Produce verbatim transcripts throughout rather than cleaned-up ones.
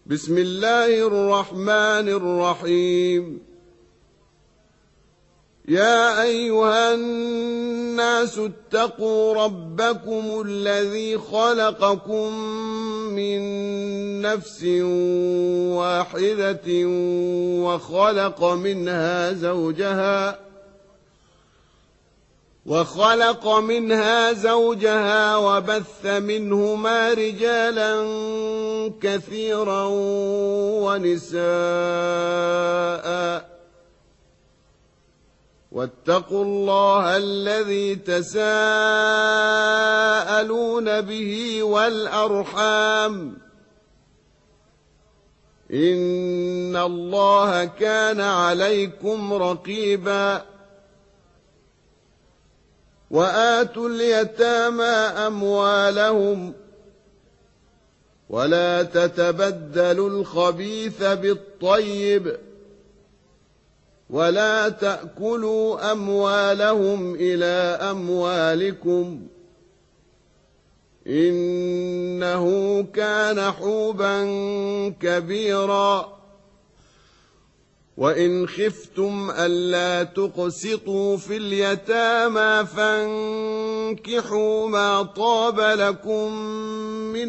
بسم الله الرحمن الرحيم. يا أيها الناس اتقوا ربكم الذي خلقكم من نفس واحدة وخلق منها زوجها وخلق منها زوجها وبث منهما رجالا كثيرا ونساء، واتقوا الله الذي تساءلون به والأرحام، إن الله كان عليكم رقيبا. وآتوا اليتامى أموالهم ولا تتبدلوا الخبيث بالطيب ولا تأكلوا أموالهم إلى أموالكم، إنه كان حوبا كبيرا. وإن خفتم ألا تقسطوا في اليتامى فانكحوا ما طاب لكم من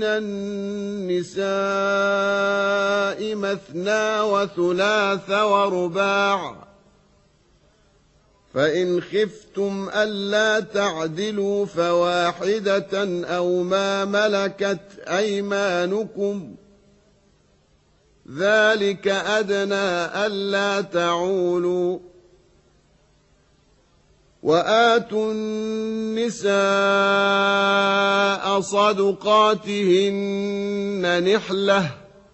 النساء مثنى وثلاث ورباع، فإن خفتم ألا تعدلوا فواحدة أو ما ملكت أيمانكم، ذلك أدنى ألا تعولوا. وآتوا النساء صدقاتهن نحلة،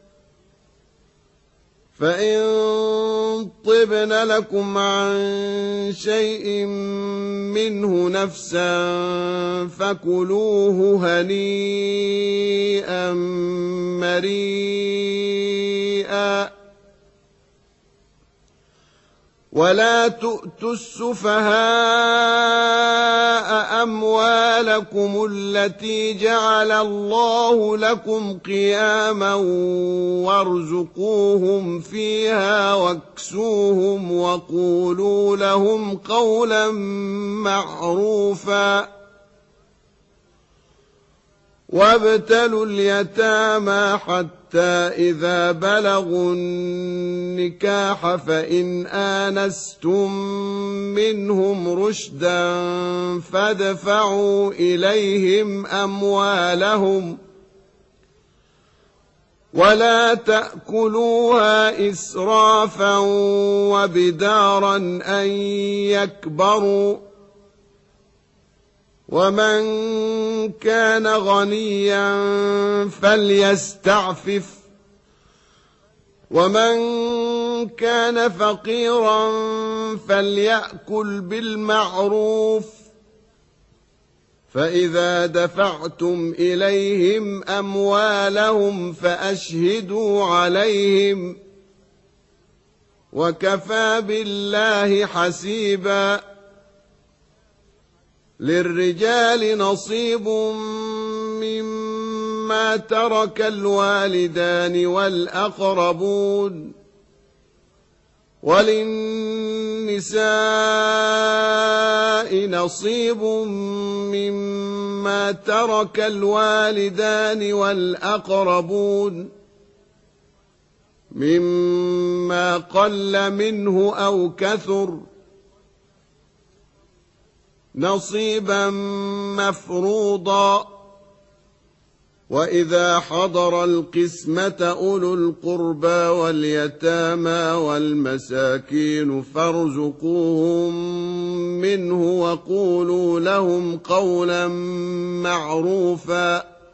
فإن طبن لكم عن شيء منه نفسا فكلوه هنيئا مريئا. ولا تؤتوا السفهاء أموالكم التي جعل الله لكم قياما وارزقوهم فيها واكسوهم وقولوا لهم قولا معروفا. وابتلوا اليتامى حتى إذا بلغوا النكاح فإن آنستم منهم رشدا فادفعوا إليهم أموالهم ولا تأكلوها إسرافا وبدارا أن يكبروا، ومن كان غنيا فليستعفف، ومن كان فقيرا فليأكل بالمعروف. فإذا دفعتم إليهم أموالهم فأشهدوا عليهم، وكفى بالله حسيبا. للرجال نصيب مما ترك الوالدان والأقربون، وللنساء نصيب مما ترك الوالدان والأقربون مما قل منه أو كثر، نصيبا مفروضا. وإذا حضر القسمة أولو القربى واليتامى والمساكين فارزقوهم منه وقولوا لهم قولا معروفا.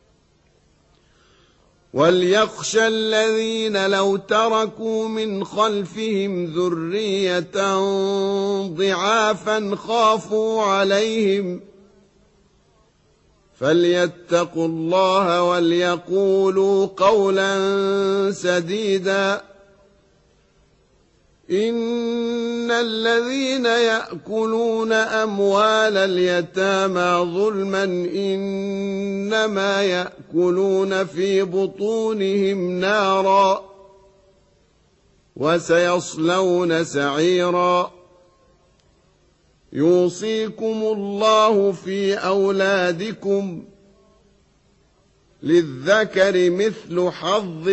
وليخشى الذين لو تركوا من خلفهم ذرية ضعافا خافوا عليهم فليتقوا الله وليقولوا قولا سديدا. إن الذين يأكلون أموال اليتامى ظلما إنما يأكلون في بطونهم نارا وسيصلون سعيرا يوصيكم الله في أولادكم للذكر مثل حظ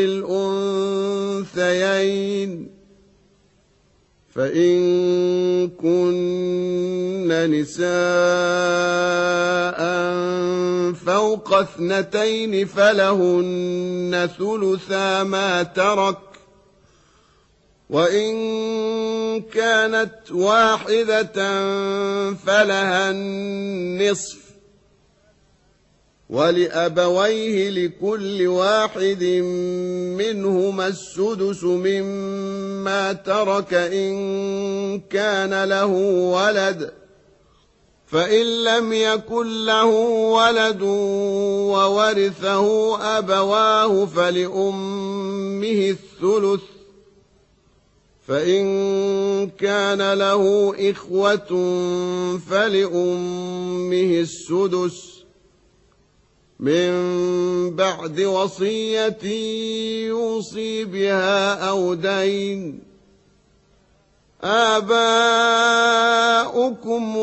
الأنثيين فإن كن نساء فوق اثنتين فلهن ثلثا ما ترك وإن كانت واحدة فلها النصف ولأبويه لكل واحد منهما السدس مما ترك إن كان له ولد فإن لم يكن له ولد وورثه أبواه فلأمه الثلث فإن كان له إخوة فلأمه السدس من بعد وصية يوصي بها أو دين آباؤكم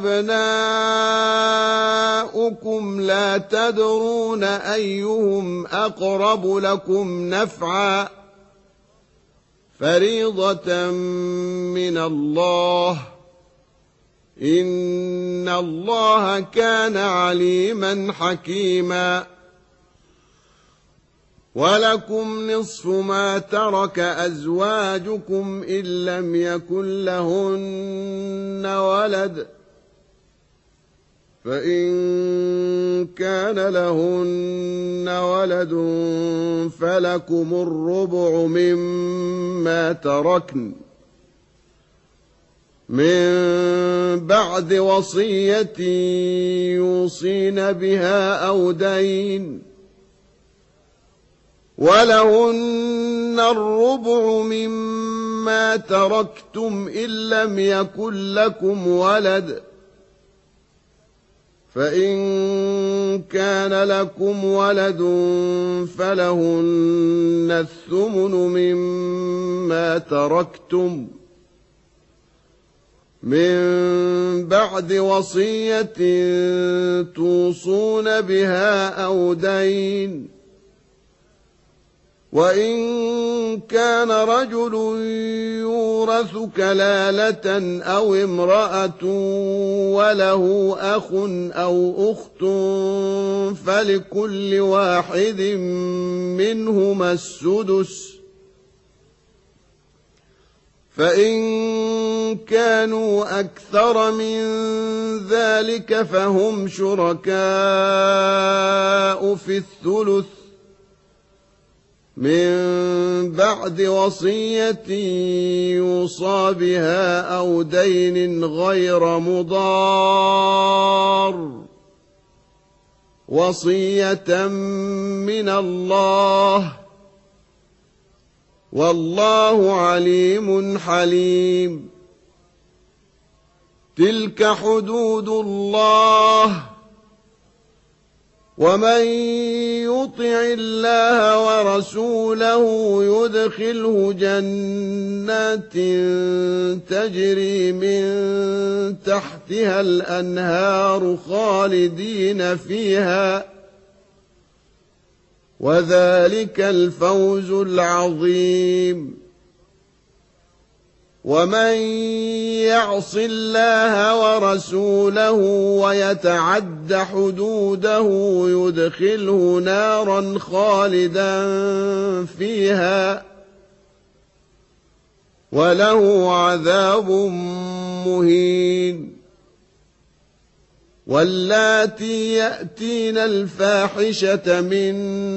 وأبناؤكم لا تدرون أيهم أقرب لكم نفعا فريضة من الله إن الله كان عليما حكيما ولكم نصف ما ترك أزواجكم إن لم يكن لهن ولد فإن كان لهن ولد فلكم الربع مما تركن من بعد وصية يوصين بها أو دين ولهن الربع مما تركتم إن لم يكن لكم ولد فإن كان لكم ولد فلهن الثمن مما تركتم من بعد وصية توصون بها أو دين وإن كان رجل يورث كلالة أو امرأة وله أخ أو أخت فلكل واحد منهما السدس فإن كانوا أكثر من ذلك فهم شركاء في الثلث من بعد وصية يوصى بها أو دين غير مضار وصية من الله والله عليم حليم تلك حدود الله ومن يطع الله ورسوله يدخله جنات تجري من تحتها الأنهار خالدين فيها وذلك الفوز العظيم ومن يعص الله ورسوله ويتعد حدوده يدخله نارا خالدا فيها وله عذاب مهين واللاتي يأتين الفاحشة من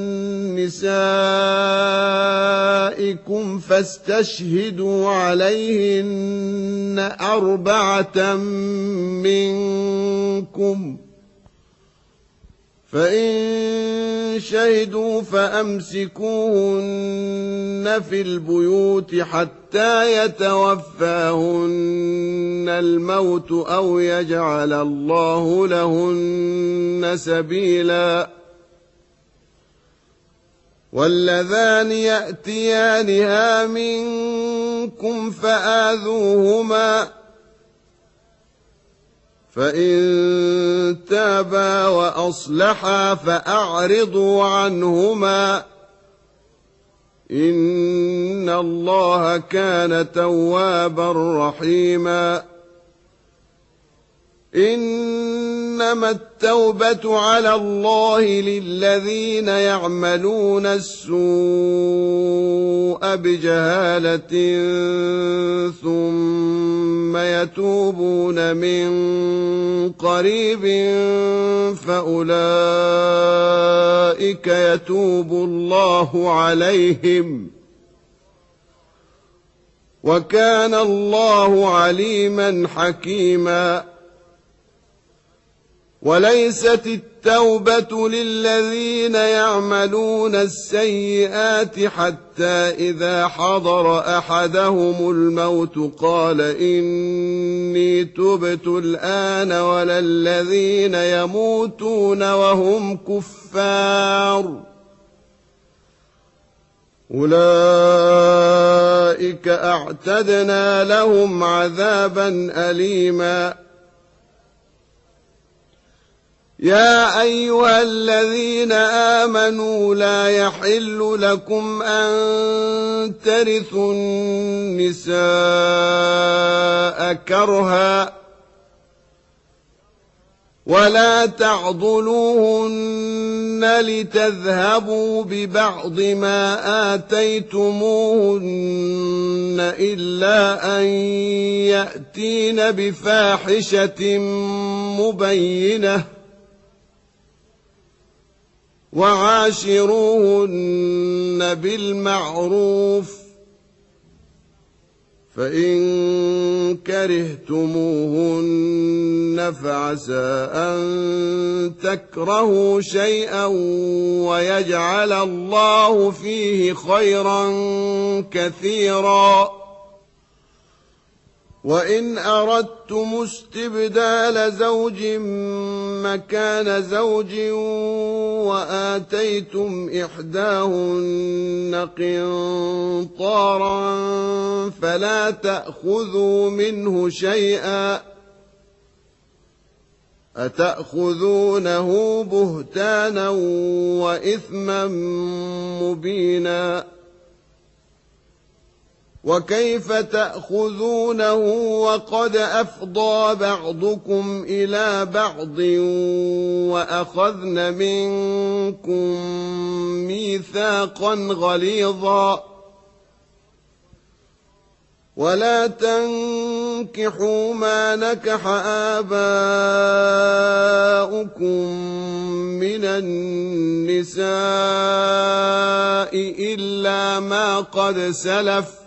نسائكم فاستشهدوا عليهن أربعة منكم فإن شهدوا فأمسكوهن في البيوت حتى يتوفاهن الموت أو يجعل الله لهن سبيلا. واللذان يأتيانها منكم فآذوهما فإن تابا وأصلحا فأعرضوا عنهما إن الله كان توابا رحيما. إنما التوبة على الله للذين يعملون السوء بجهالة ثم يتوبون من قريب فأولئك يتوب الله عليهم وكان الله عليما حكيما. وليست التوبة للذين يعملون السيئات حتى إذا حضر أحدهم الموت قال إني تبت الآن ولا الذين يموتون وهم كفار أولئك أعتدنا لهم عذابا أليما. يا أيها الذين آمنوا لا يحل لكم أن ترثوا النساء كرها ولا تعضلوهن لتذهبوا ببعض ما آتيتموهن إلا أن يأتين بفاحشة مبينة وعاشروهن بالمعروف فإن كرهتموهن فعسى أن تكرهوا شيئا ويجعل الله فيه خيرا كثيرا. وإن أردتم استبدال زوج مكان زوج وآتيتم إحداهن قنطارا فلا تأخذوا منه شيئا أتأخذونه بهتانا وإثما مبينا. وكيف تأخذونه وقد أفضى بعضكم إلى بعض وأخذن منكم ميثاقا غليظا. ولا تنكحوا ما نكح آباؤكم من النساء إلا ما قد سلف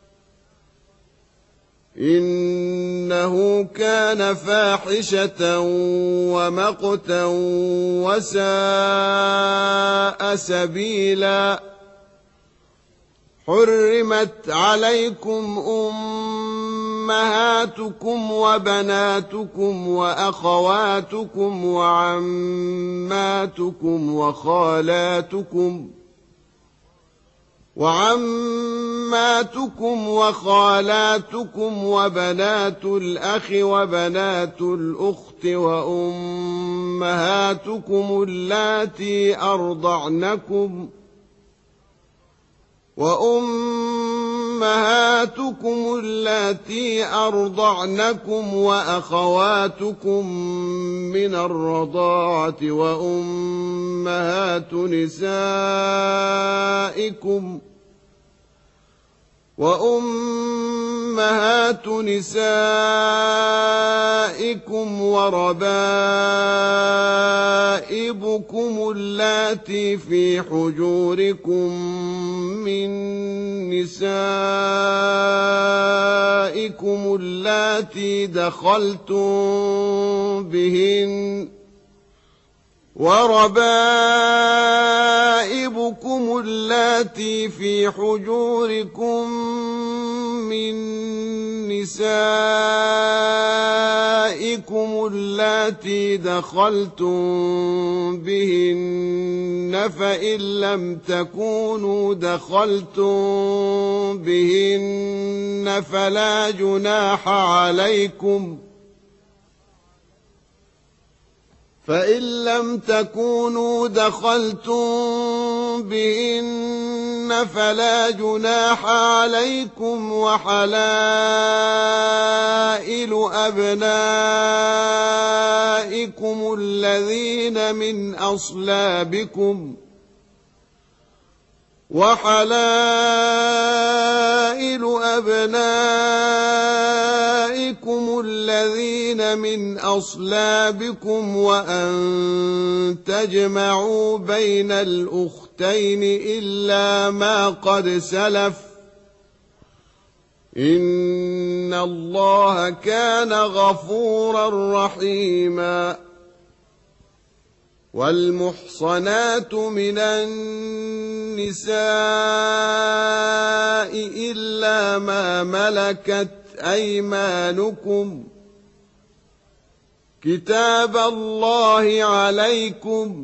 إنه كان فاحشة ومقتا وساء سبيلا. حرمت عليكم أمهاتكم وبناتكم وأخواتكم وعماتكم وخالاتكم وعماتكم وخالاتكم وبنات الأخ وبنات الأخت وأمهاتكم اللاتي أرضعنكم وأمهاتكم اللاتي أرضعنكم وأخواتكم من الرضاعة وأمهات نسائكم وأمهات نسائكم وربائبكم اللاتي في حجوركم من نسائكم اللاتي دخلتم بهن وربائبكم اللاتي في حجوركم من نسائكم اللاتي دخلتم بهن فإن لم تكونوا دخلتم بهن فلا جناح عليكم فإن لم تكونوا دخلتم بهن فلا جناح عليكم وحلائل أبنائكم الذين من أصلابكم وحلائل أبنائكم الذين من أصلابكم وأن تجمعوا بين الأختين إلا ما قد سلف إن الله كان غفورا رحيما. والمحصنات من النساء إلا ما ملكت أيمانكم كتاب الله عليكم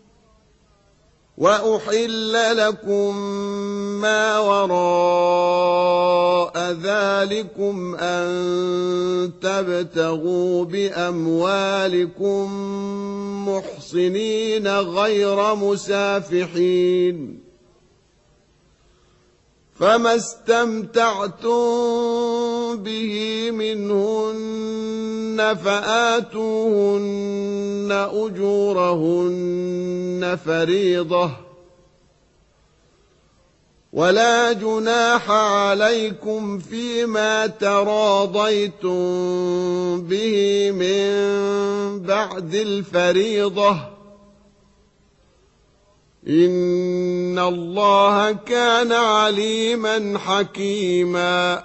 وأحل لكم ما وراء ذلكم أن تبتغوا بأموالكم محصنين غير مسافحين فما استمتعتم به منهن فآتوهن أجورهن فريضة ولا جناح عليكم فيما تراضيتم به من بعد الفريضة إن الله كان عليما حكيما.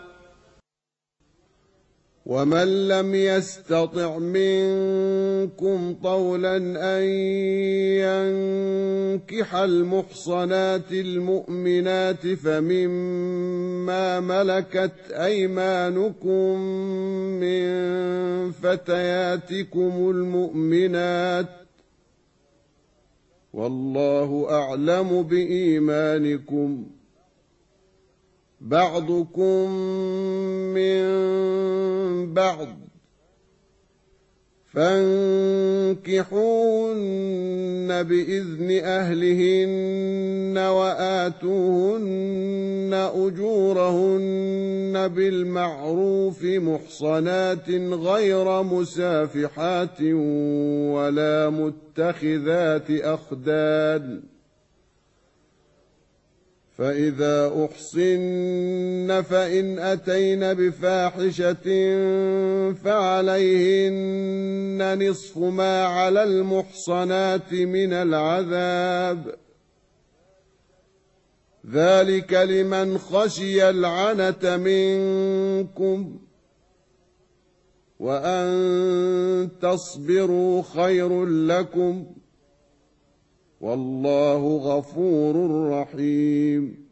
ومن لم يستطع منكم طولا أن ينكح المحصنات المؤمنات فمما ملكت أيمانكم من فتياتكم المؤمنات والله أعلم بإيمانكم بعضكم من بعض فانكحوهن بإذن أهلهن وآتوهن أجورهن بالمعروف محصنات غير مسافحات ولا متخذات أخدان فإذا أحصن فإن أتين بفاحشة فعليهن نصف ما على المحصنات من العذاب ذلك لمن خشي العنة منكم وأن تصبروا خير لكم والله غفور رحيم.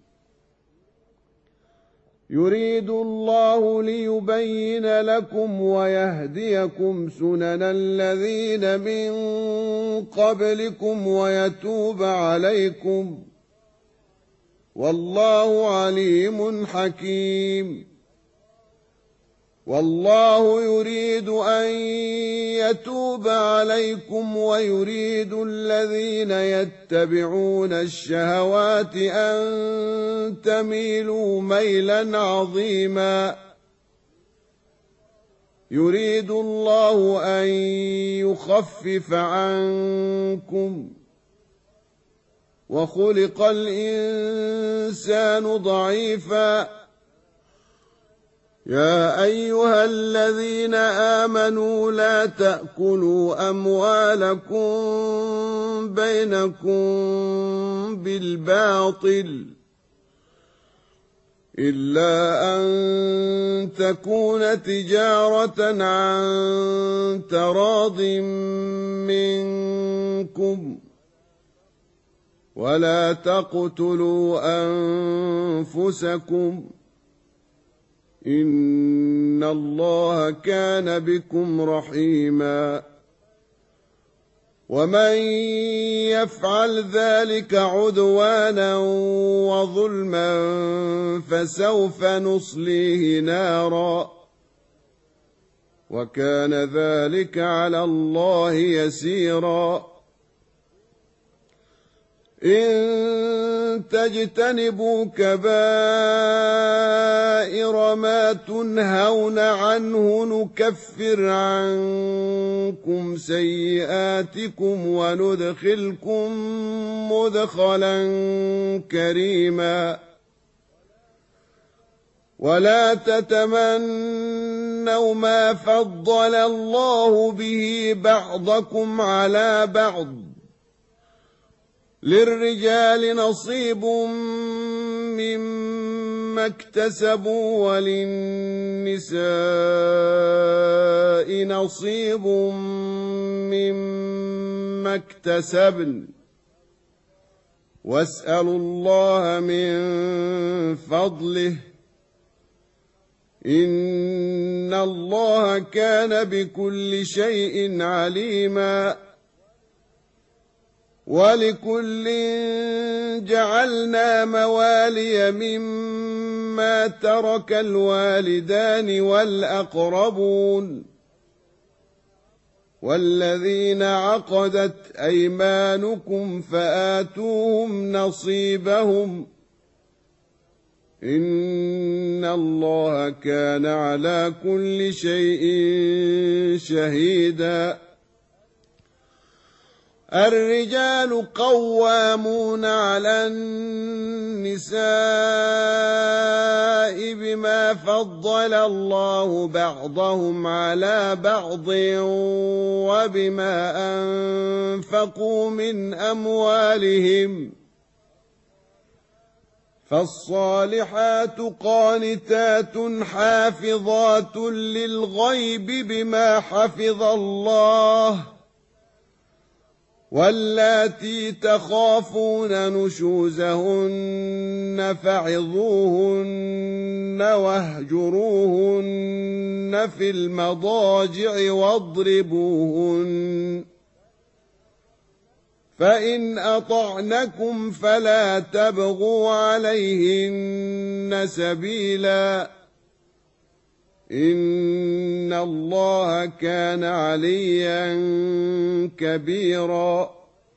يريد الله ليبين لكم ويهديكم سنن الذين من قبلكم ويتوب عليكم والله عليم حكيم. والله يريد أن يتوب عليكم ويريد الذين يتبعون الشهوات أن تميلوا ميلا عظيما. يريد الله أن يخفف عنكم وخلق الإنسان ضعيفا. يا أيها الذين آمنوا لا تأكلوا أموالكم بينكم بالباطل إلا أن تكون تجارة عن تراض منكم ولا تقتلوا أنفسكم إن الله كان بكم رحيما ومن يفعل ذلك عدوانا وظلما فسوف نصليه نارا وكان ذلك على الله يسيرا إن تجتنبوا كبائر ما تنهون عنه نكفر عنكم سيئاتكم وندخلكم مدخلا كريما ولا تتمنوا ما فضل الله به بعضكم على بعض للرجال نصيب مما اكتسبوا وللنساء نصيب مما اكتسبن واسألوا الله من فضله إن الله كان بكل شيء عليما ولكل جعلنا موالي مما ترك الوالدان والأقربون والذين عقدت أيمانكم فآتوهم نصيبهم إن الله كان على كل شيء شهيدا الرجال قوامون على النساء بما فضل الله بعضهم على بعض وبما أنفقوا من أموالهم فالصالحات قانتات حافظات للغيب بما حفظ الله واللاتي تخافون نشوزهن فعظوهن واهجروهن في المضاجع واضربوهن فإن أطعنكم فلا تبغوا عليهن سبيلا إن الله كان عليا كبيرا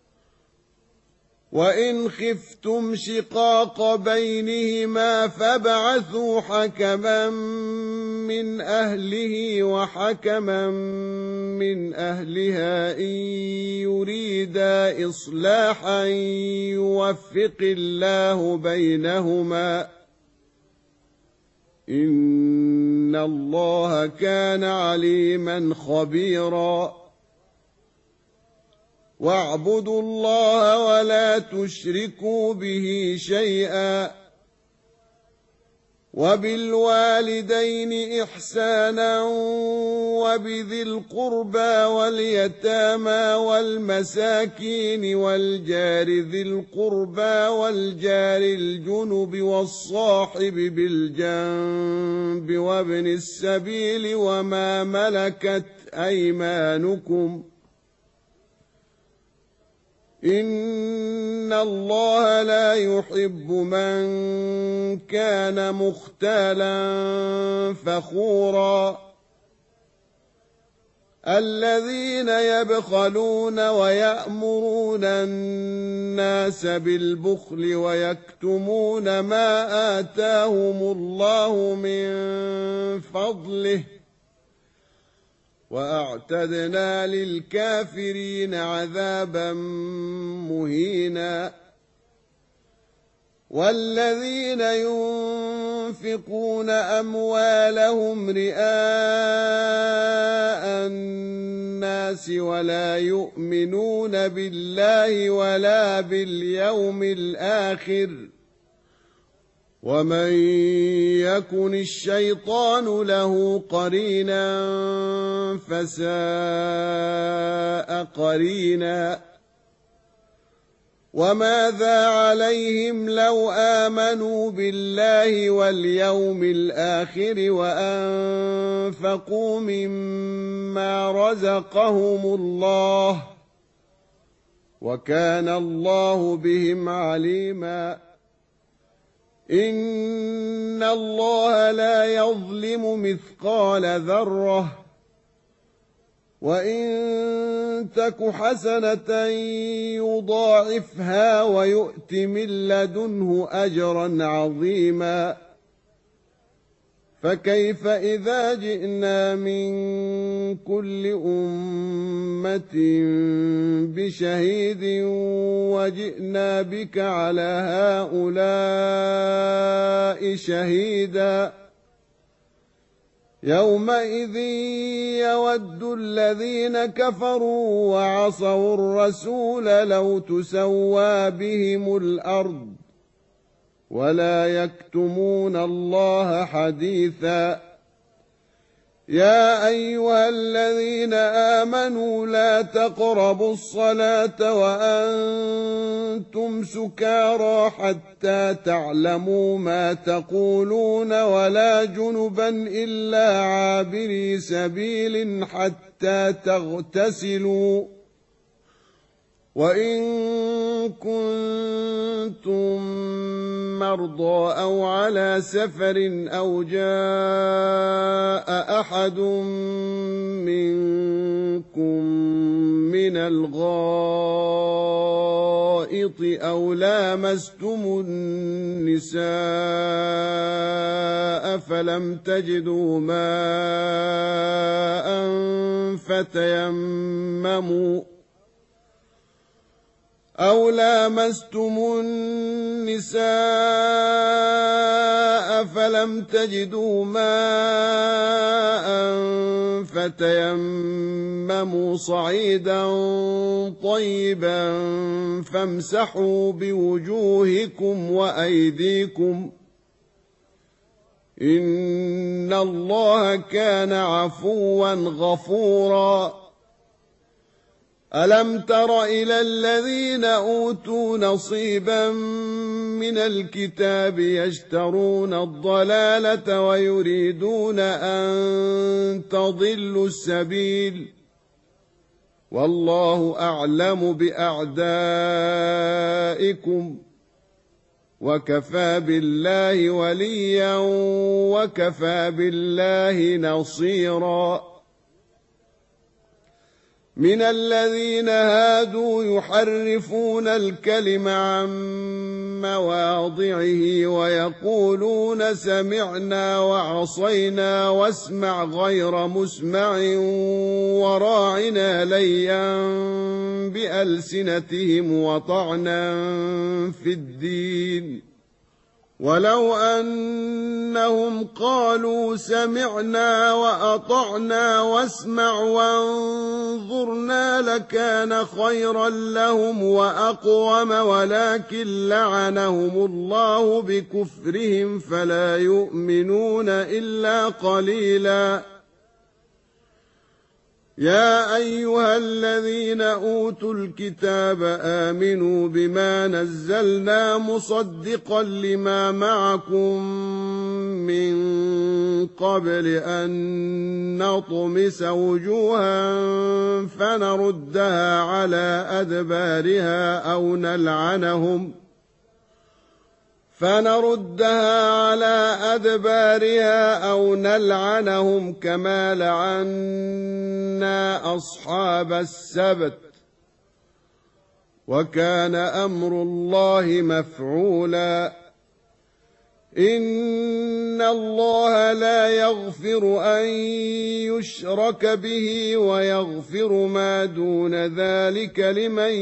وإن خفتم شقاق بينهما فابعثوا حكما من أهله وحكما من أهلها إن يريدا إصلاحا يوفق الله بينهما إن الله كان عليما خبيرا واعبدوا الله ولا تشركوا به شيئا وبالوالدين إحسانا وبذي القربى واليتامى والمساكين والجار ذي القربى والجار الجنب والصاحب بالجنب وابن السبيل وما ملكت أيمانكم إن الله لا يحب من كان مختالا فخورا الذين يبخلون ويأمرون الناس بالبخل ويكتمون ما آتاهم الله من فضله وأعتدنا للكافرين عذابا مهينا والذين ينفقون أموالهم رئاء الناس ولا يؤمنون بالله ولا باليوم الآخر ومن يكن الشيطان له قرينا فساء قرينا وماذا عليهم لو آمنوا بالله واليوم الآخر وأنفقوا مما رزقهم الله وكان الله بهم عليما إن الله لا يظلم مثقال ذرة وإن تك حسنة يضاعفها ويؤت من لدنه أجرا عظيما فكيف إذا جئنا من كل أمة بشهيد وجئنا بك على هؤلاء شهيدا يومئذ يود الذين كفروا وعصوا الرسول لو تسوى بهم الأرض ولا يكتمون الله حديثا يا أيها الذين آمنوا لا تقربوا الصلاة وأنتم سكارى حتى تعلموا ما تقولون ولا جنبا إلا عابري سبيل حتى تغتسلوا وإن كنتم مرضى أو على سفر أو جاء أحد منكم من الغائط أو لامستم النساء فلم تجدوا ماء فتيمموا أو لامستم النساء فلم تجدوا ماء فتيمموا صعيدا طيبا فامسحوا بوجوهكم وأيديكم إن الله كان عفوا غفورا ألم تر إلى الذين أوتوا نصيبا من الكتاب يشترون الضلالة ويريدون أن تضلوا السبيل والله أعلم بأعدائكم وكفى بالله وليا وكفى بالله نصيرا من الذين هادوا يحرفون الكلم عن مواضعه ويقولون سمعنا وعصينا واسمع غير مسمع وراعنا ليا بألسنتهم وطعنا في الدين ولو أنهم قالوا سمعنا وأطعنا واسمع وانظرنا لكان خيرا لهم وأقوم ولكن لعنهم الله بكفرهم فلا يؤمنون إلا قليلا يا أيها الذين أوتوا الكتاب آمنوا بما نزلنا مصدقا لما معكم من قبل أن نطمس وجوها فنردها على أدبارها أو نلعنهم فنردها على أدبارها أو نلعنهم كما لعنا أصحاب السبت وكان أمر الله مفعولا إن الله لا يغفر أن يشرك به ويغفر ما دون ذلك لمن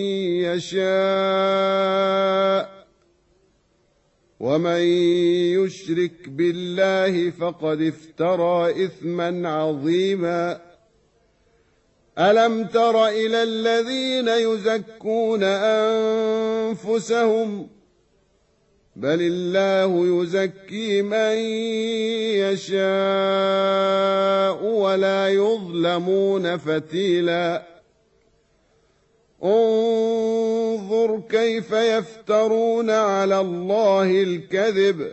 يشاء ومن يشرك بالله فقد افترى إثما عظيما ألم تر إلى الذين يزكون أنفسهم بل الله يزكي من يشاء ولا يظلمون فتيلا انظر كيف يفترون على الله الكذب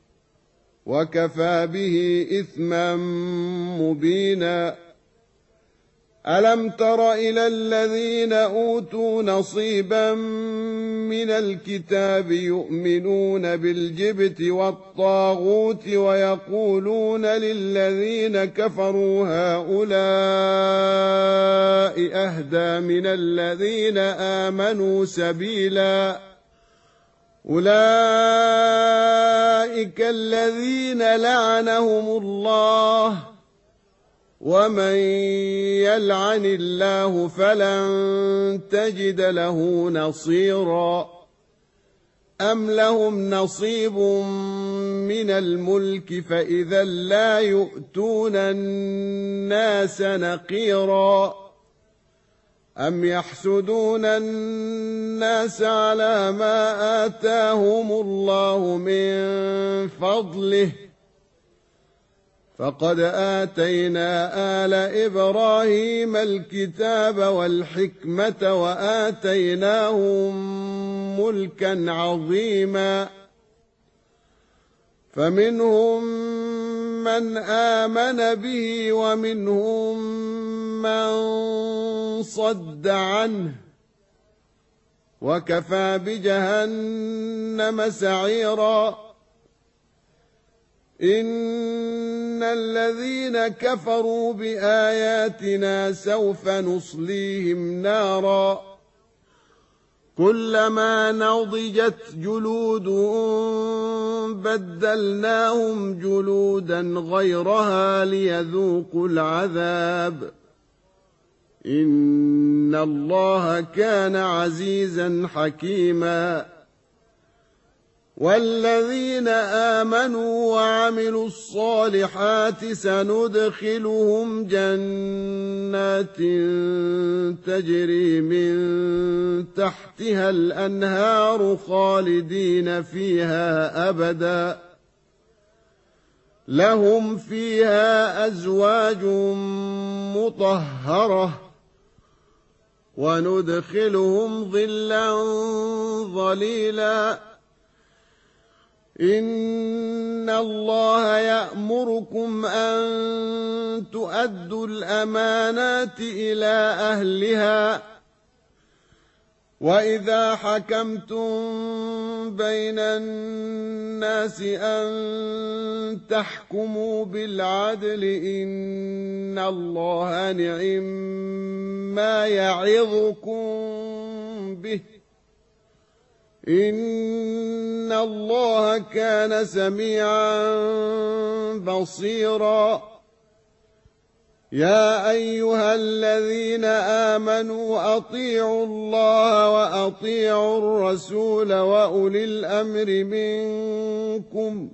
وكفى به إثما مبينا ألم تر إلى الذين أوتوا نصيبا من الكتاب يؤمنون بالجبت والطاغوت ويقولون للذين كفروا هؤلاء أهدى من الذين آمنوا سبيلا أولئك الذين لعنهم الله ومن يلعن الله فلن تجد له نصيرا أم لهم نصيب من الملك فإذا لا يؤتون الناس نقيرا أم يحسدون الناس على ما آتاهم الله من فضله فقد آتينا آل إبراهيم الكتاب والحكمة وآتيناهم ملكا عظيما فمنهم من آمن به ومنهم من صد عنه وكفى بجهنم سعيرا إن الذين كفروا بآياتنا سوف نصليهم نارا كلما نضجت جلودهم بدلناهم جلودا غيرها ليذوقوا العذاب إن الله كان عزيزا حكيما والذين آمنوا وعملوا الصالحات سندخلهم جنات تجري من تحتها الأنهار خالدين فيها أبدا لهم فيها أزواج مطهرة وندخلهم ظلا ظليلا إن الله يأمركم أن تؤدوا الأمانات إلى أهلها وإذا حكمتم بين الناس أن تحكموا بالعدل إن الله نعم ما يعظكم به إن الله كان سميعا بصيرا يا أيها الذين آمنوا أطيعوا الله وأطيعوا الرسول وأولي الأمر منكم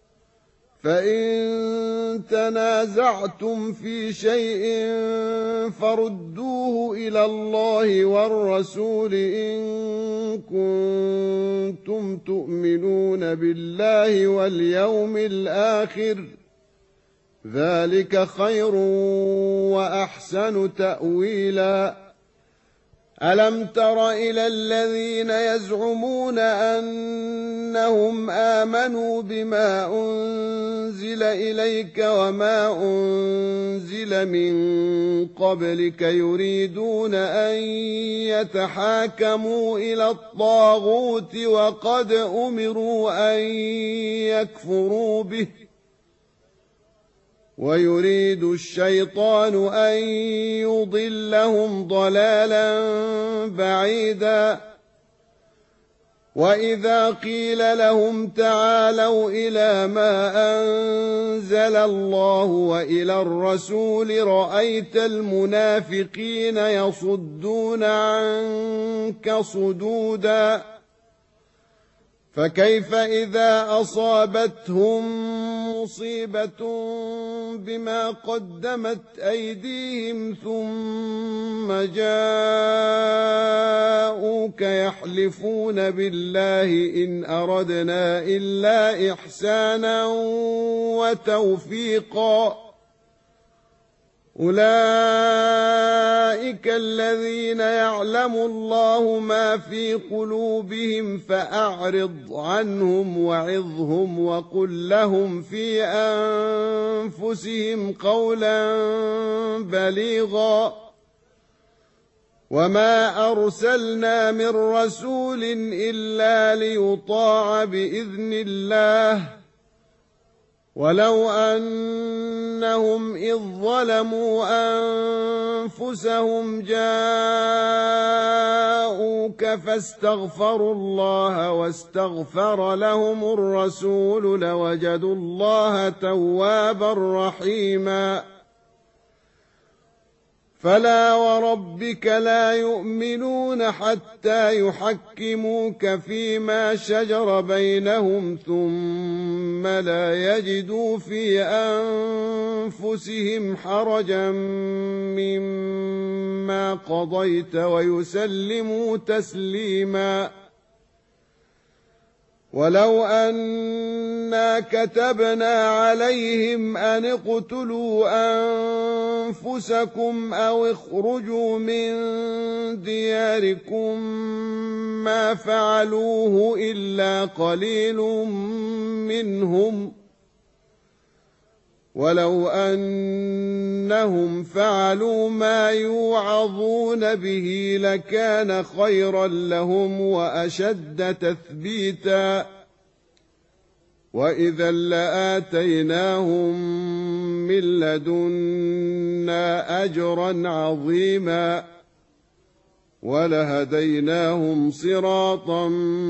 فإن تنازعتم في شيء فردوه إلى الله والرسول إن كنتم تؤمنون بالله واليوم الآخر ذلك خير وأحسن تأويلا ألم تر إلى الذين يزعمون أنهم آمنوا بما أنزل إليك وما أنزل من قبلك يريدون أن يتحاكموا إلى الطاغوت وقد أمروا أن يكفروا به ويريد الشيطان أن يضلهم ضلالا بعيدا وإذا قيل لهم تعالوا إلى ما أنزل الله وإلى الرسول رأيت المنافقين يصدون عنك صدودا فكيف إذا أصابتهم مصيبة بما قدمت أيديهم ثم جاءوك يحلفون بالله إن أردنا إلا إحسانا وتوفيقا أولئك الذين يعلم الله ما في قلوبهم فأعرض عنهم وعظهم وقل لهم في أنفسهم قولا بليغا وما أرسلنا من رسول إلا ليطاع بإذن الله ولو أنهم إذ ظلموا أنفسهم جاءوك فاستغفروا الله واستغفر لهم الرسول لوجدوا الله توابا رحيما فلا وربك لا يؤمنون حتى يحكموك فيما شجر بينهم ثم لا يجدوا في أنفسهم حرجا مما قضيت ويسلموا تسليما ولو أنا كتبنا عليهم أن اقتلوا أنفسكم أو اخرجوا من دياركم ما فعلوه إلا قليل منهم ولو أنهم فعلوا ما يوعظون به لكان خيرا لهم وأشد تثبيتا وإذا لآتيناهم من لدنا أجرا عظيما ولهديناهم صراطا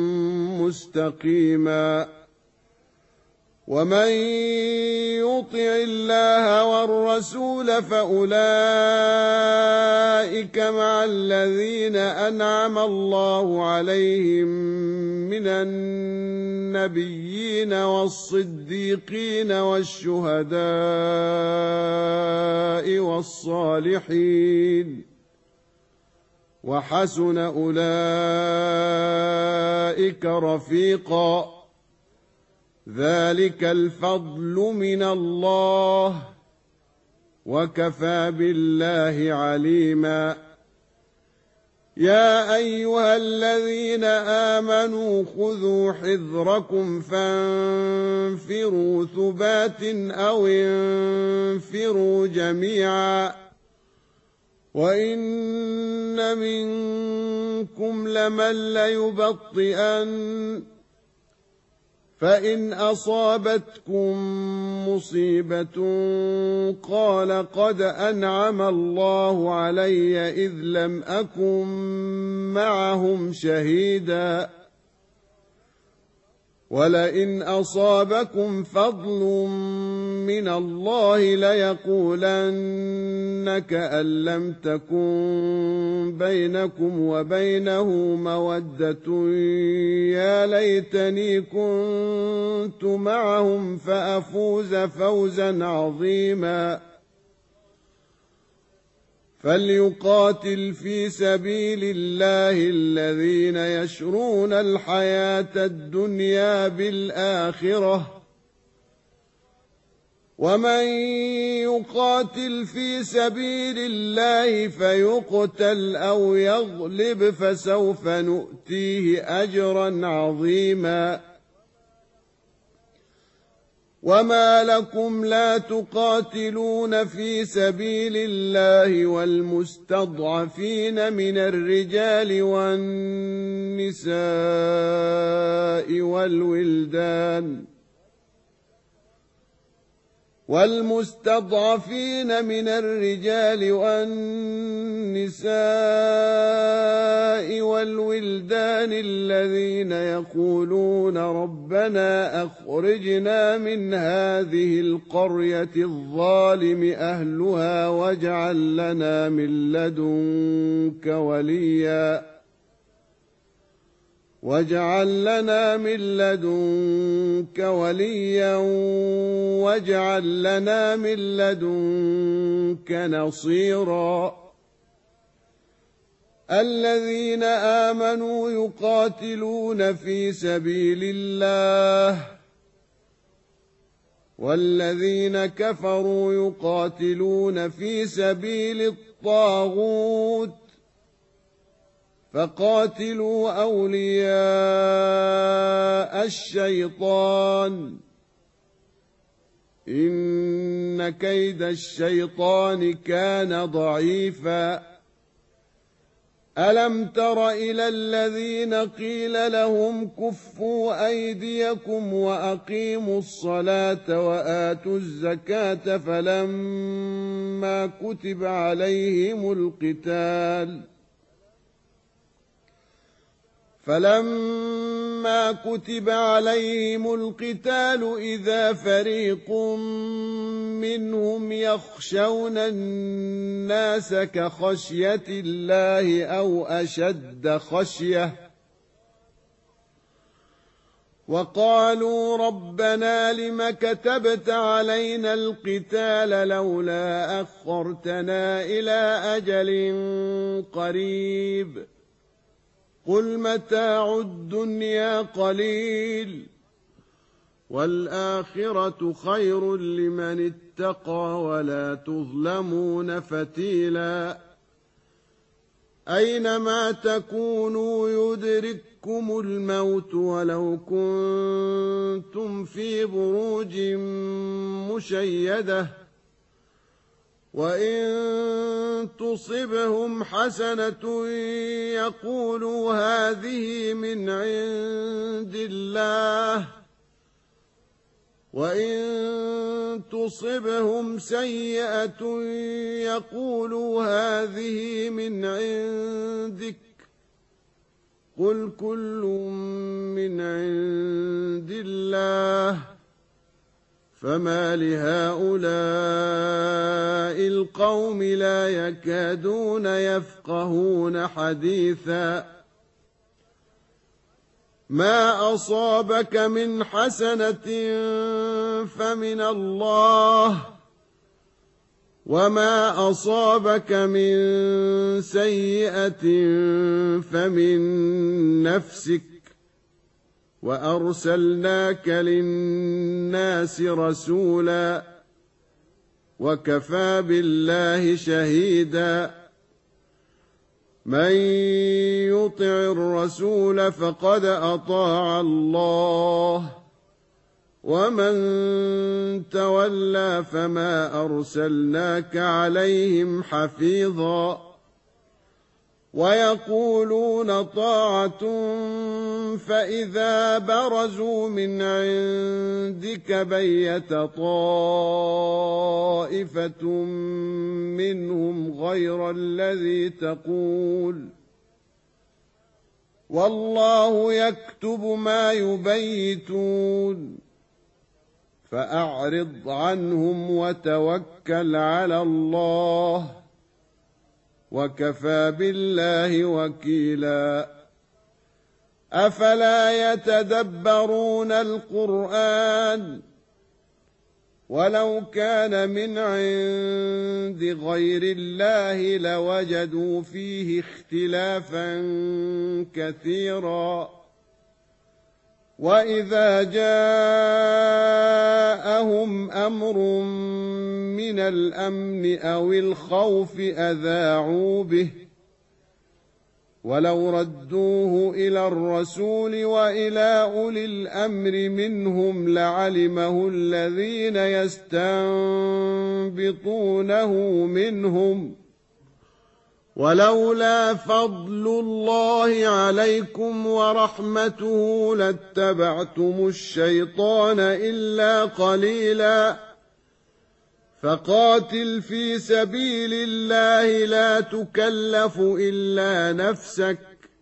مستقيما ومن يطع الله والرسول فأولئك مع الذين أنعم الله عليهم من النبيين والصديقين والشهداء والصالحين وحسن أولئك رفيقا ذلك الفضل من الله وكفى بالله عليما يا أيها الذين آمنوا خذوا حذركم فانفروا ثبات أو انفروا جميعا وإن منكم لمن ليبطئن فإن أصابتكم مصيبة قال قد أنعم الله علي إذ لم أكن معهم شهيدا ولئن أصابكم فضل من الله ليقولن كأن لم تكن بينكم وبينه مودة يا ليتني كنت معهم فأفوز فوزا عظيما فليقاتل في سبيل الله الذين يشرون الحياة الدنيا بالآخرة ومن يقاتل في سبيل الله فيقتل أو يغلب فسوف نؤتيه أجرا عظيما وما لكم لا تقاتلون في سبيل الله والمستضعفين من الرجال والنساء والولدان والمستضعفين من الرجال والنساء والولدان الذين يقولون ربنا أخرجنا من هذه القرية الظالم أهلها واجعل لنا من لدنك وليا واجعل لنا من لدنك وليا واجعل لنا من لدنك نصيرا الذين آمنوا يقاتلون في سبيل الله والذين كفروا يقاتلون في سبيل الطاغوت فقاتلوا أولياء الشيطان إن كيد الشيطان كان ضعيفا ألم تر إلى الذين قيل لهم كفوا أيديكم وأقيموا الصلاة وآتوا الزكاة فلما كتب عليهم القتال فلما كتب عليهم القتال إذا فريق منهم يخشون الناس كخشية الله أو أشد خشية وقالوا ربنا لم كتبت علينا القتال لولا أخرتنا إلى أجل قريب قل متاع الدنيا قليل والآخرة خير لمن اتقى ولا تظلمون فتيلا أينما تكونوا يدرككم الموت ولو كنتم في بروج مشيدة وإن تصبهم حسنة يقولوا هذه من عند الله وإن تصبهم سيئة يقولوا هذه من عندك قل كل من عند الله فما لهؤلاء القوم لا يكادون يفقهون حديثا ما أصابك من حسنة فمن الله وما أصابك من سيئة فمن نفسك وأرسلناك للناس رسولا وكفى بالله شهيدا من يطع الرسول فقد أطاع الله ومن تولى فما أرسلناك عليهم حفيظا ويقولون طاعة فإذا برزوا من عندك بيت طائفة منهم غير الذي تقول والله يكتب ما يبيتون فأعرض عنهم وتوكل على الله وكفى بالله وكيلا أفلا يتدبرون القرآن ولو كان من عند غير الله لوجدوا فيه اختلافا كثيرا وإذا جاءهم أمر من الأمن أو الخوف أذاعوا به ولو ردوه إلى الرسول وإلى أولي الأمر منهم لعلمه الذين يستنبطونه منهم ولولا فضل الله عليكم ورحمته لاتبعتم الشيطان إلا قليلا فقاتل في سبيل الله لا تكلف إلا نفسك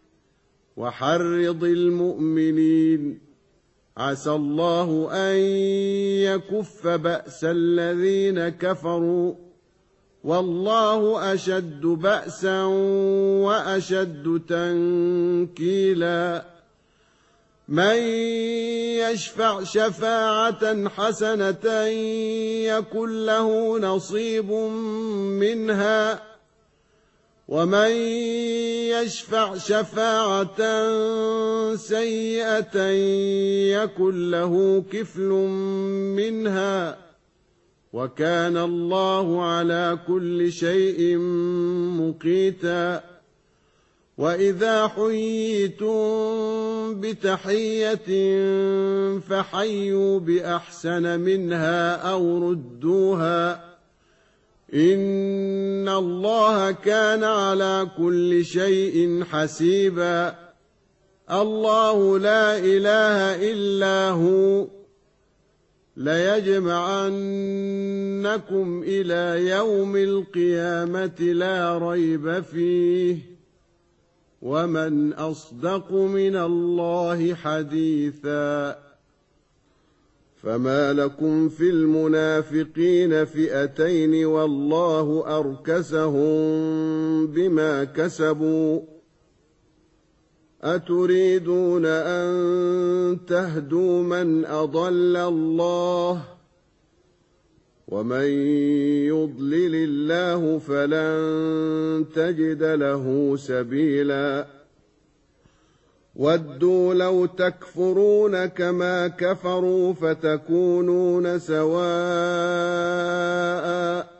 وحرض المؤمنين عسى الله أن يكف بأس الذين كفروا والله أشد بأسا وأشد تنكيلا من يشفع شفاعة حسنة يكن له نصيب منها ومن يشفع شفاعة سيئة يكن له كفل منها وكان الله على كل شيء مقيتا وإذا حييتم بتحية فحيوا بأحسن منها أو ردوها إن الله كان على كل شيء حسيبا الله لا إله إلا هو ليجمعنكم إلى يوم القيامة لا ريب فيه ومن أصدق من الله حديثا فما لكم في المنافقين فئتين والله أركسهم بما كسبوا أتريدون أن تهدوا من أضل الله ومن يضلل الله فلن تجد له سبيلا ودوا لو تكفرون كما كفروا فتكونون سواء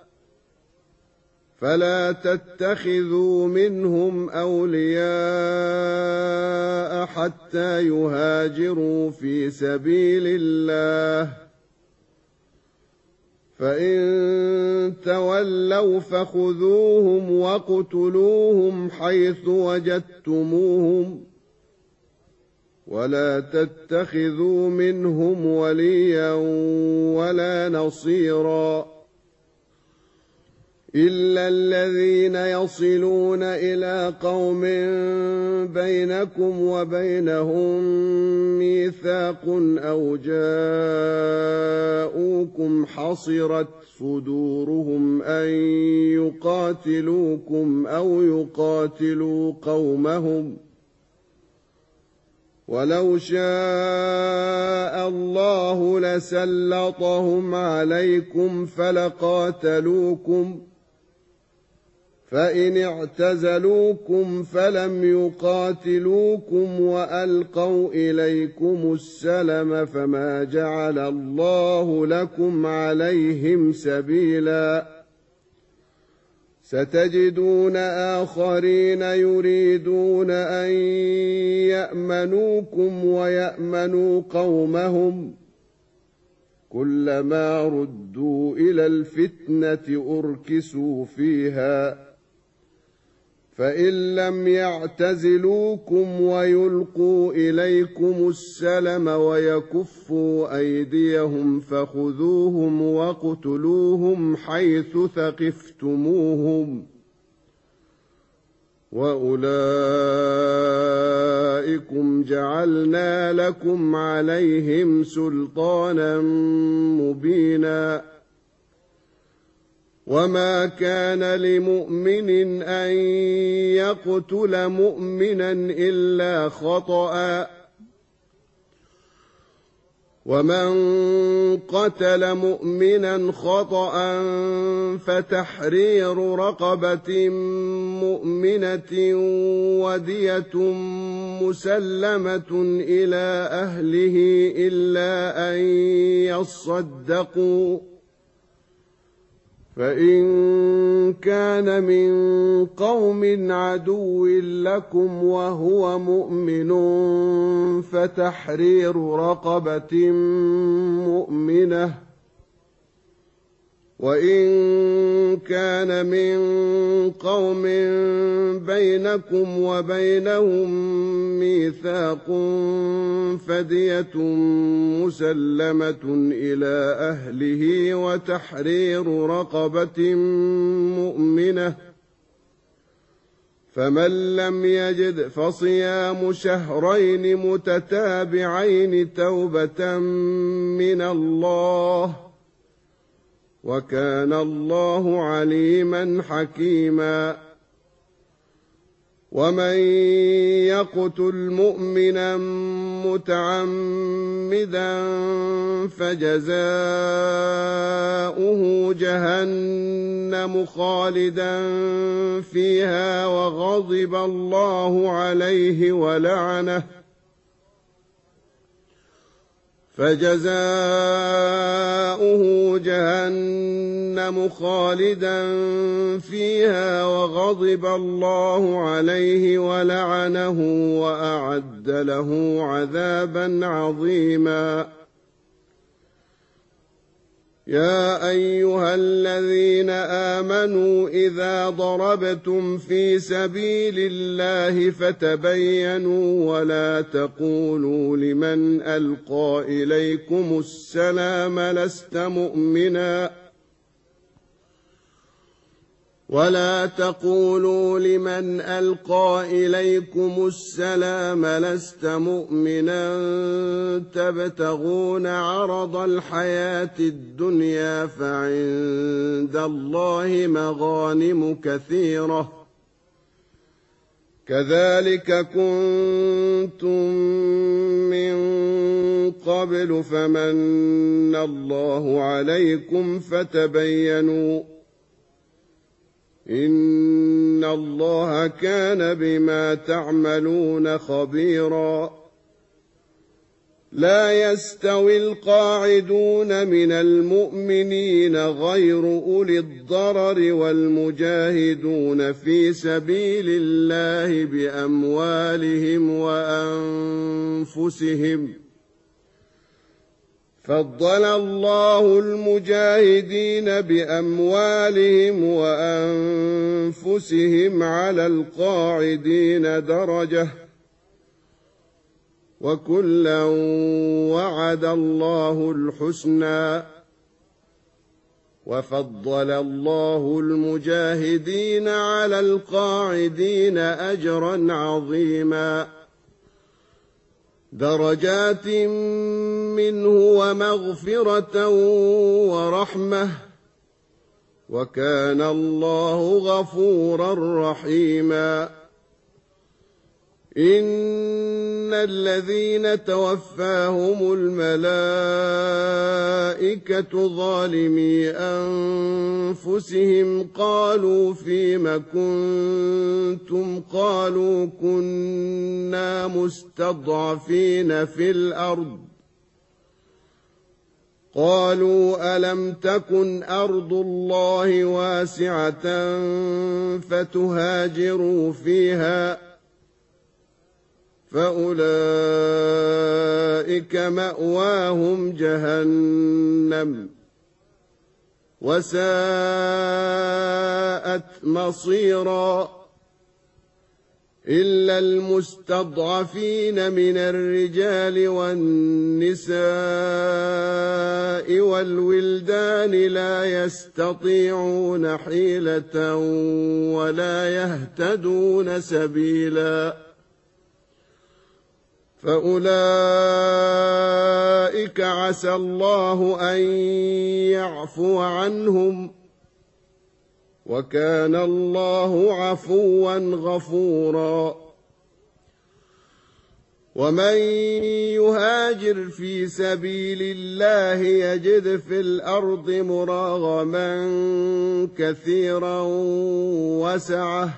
فلا تتخذوا منهم أولياء حتى يهاجروا في سبيل الله فإن تولوا فخذوهم واقتلوهم حيث وجدتموهم ولا تتخذوا منهم وليا ولا نصيرا إلا الذين يصلون إلى قوم بينكم وبينهم ميثاق أو جاءوكم حصرت صدورهم أن يقاتلوكم أو يقاتلوا قومهم ولو شاء الله لسلطهم عليكم فلقاتلوكم فإن اعتزلوكم فلم يقاتلوكم وألقوا إليكم السلم فما جعل الله لكم عليهم سبيلا ستجدون آخرين يريدون أن يأمنوكم ويأمنوا قومهم كلما ردوا إلى الفتنة أركسوا فيها فإن لم يعتزلوكم ويلقوا إليكم السلم ويكفوا أيديهم فخذوهم واقتلوهم حيث ثقفتموهم وأولئكم جعلنا لكم عليهم سلطانا مبينا وما كان لمؤمن أن يقتل مؤمنا إلا خطأ ومن قتل مؤمنا خطأ فتحرير رقبة مؤمنة ودية مسلمة إلى أهله إلا أن يصدقوا فإن كان من قوم عدو لكم وهو مؤمن فتحرير رقبة مؤمنة وإن كان من قوم بينكم وبينهم ميثاق فدية مسلمة إلى أهله وتحرير رقبة مؤمنة فمن لم يجد فصيام شهرين متتابعين توبة من الله وكان الله عليما حكيما ومن يقتل مؤمنا متعمدا فجزاؤه جهنم خالدا فيها وغضب الله عليه ولعنه فجزاؤه جهنم خالدا فيها وغضب الله عليه ولعنه وأعد له عذابا عظيما. يا أيها الذين آمنوا إذا ضربتم في سبيل الله فتبينوا ولا تقولوا لمن ألقى إليكم السلام لست مؤمنا ولا تقولوا لمن ألقى إليكم السلام لست مؤمنا تبتغون عرض الحياة الدنيا فعند الله مغانم كثيرة كذلك كنتم من قبل فمن الله عليكم فتبينوا إن الله كان بما تعملون خبيرا. لا يستوي القاعدون من المؤمنين غير أولي الضرر والمجاهدون في سبيل الله بأموالهم وأنفسهم فضل الله المجاهدين بأموالهم وأنفسهم على القاعدين درجة وكلا وعد الله الحسنى وفضل الله المجاهدين على القاعدين أجرا عظيما درجات منه ومغفرة ورحمة وكان الله غفورا رحيما. إن الذين توفاهم الملائكة ظالمي أنفسهم قالوا فيم كنتم قالوا كنا مستضعفين في الأرض قالوا ألم تكن أرض الله واسعة فتهاجروا فيها فأولئك مأواهم جهنم وساءت مصيرا. إلا المستضعفين من الرجال والنساء والولدان لا يستطيعون حيلة ولا يهتدون سبيلا فأولئك عسى الله أن يعفو عنهم وكان الله عفوا غفورا. ومن يهاجر في سبيل الله يجد في الأرض مراغما كثيرا وسعة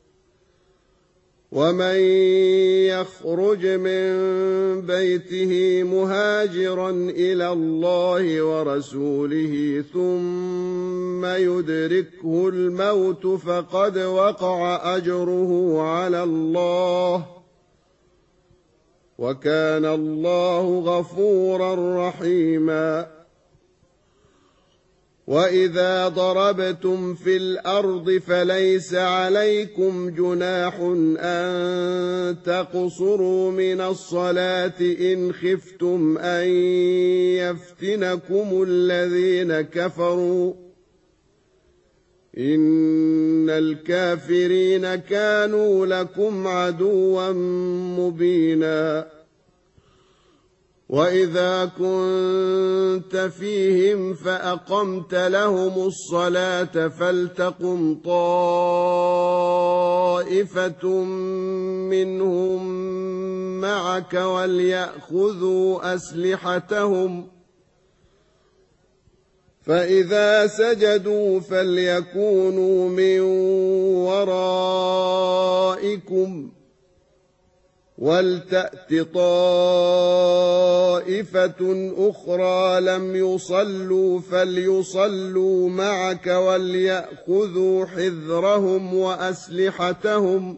ومن يخرج من بيته مهاجرا إلى الله ورسوله ثم يدركه الموت فقد وقع أجره على الله وكان الله غفورا رحيما. وإذا ضربتم في الأرض فليس عليكم جناح أن تقصروا من الصلاة إن خفتم أن يفتنكم الذين كفروا إن الكافرين كانوا لكم عدوا مبينا. وإذا كنت فيهم فأقمت لهم الصلاة فلتقم طائفة منهم معك وليأخذوا أسلحتهم فإذا سجدوا فليكونوا من ورائكم ولتأت طائفة أخرى لم يصلوا فليصلوا معك وليأخذوا حذرهم وأسلحتهم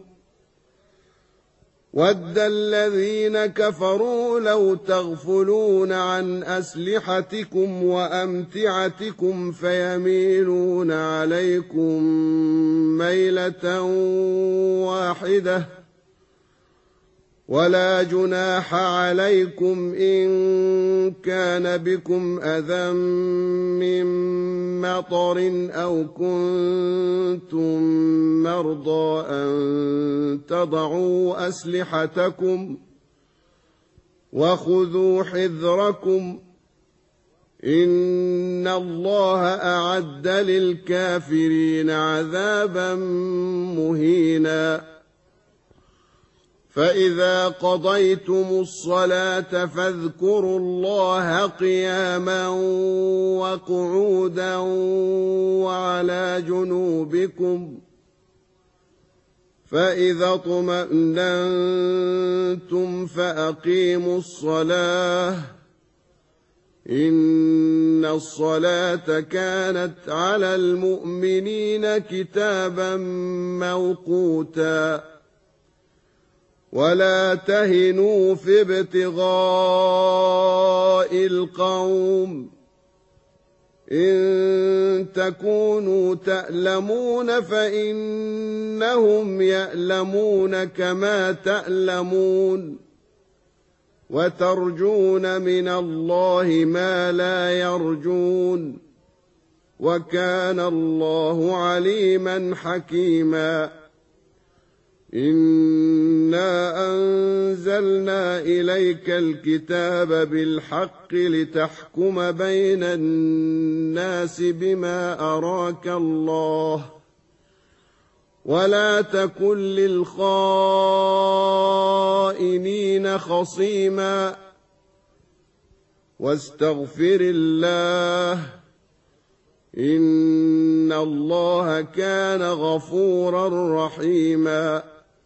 ود الذين كفروا لو تغفلون عن أسلحتكم وأمتعتكم فيميلون عليكم ميلة واحدة ولا جناح عليكم إن كان بكم أذى من مطر أو كنتم مرضى أن تضعوا أسلحتكم وخذوا حذركم إن الله أعد للكافرين عذابا مهينا فإذا قضيتم الصلاة فاذكروا الله قياما وقعودا وعلى جنوبكم فإذا اطمأننتم فأقيموا الصلاة إن الصلاة كانت على المؤمنين كتابا موقوتا ولا تهنوا في ابتغاء القوم إن تكونوا تألمون فإنهم يألمون كما تألمون وترجون من الله ما لا يرجون وكان الله عليما حكيما إنا أنزلنا إليك الكتاب بالحق لتحكم بين الناس بما أراك الله ولا تكن للخائنين خصيما واستغفر الله إن الله كان غفورا رحيما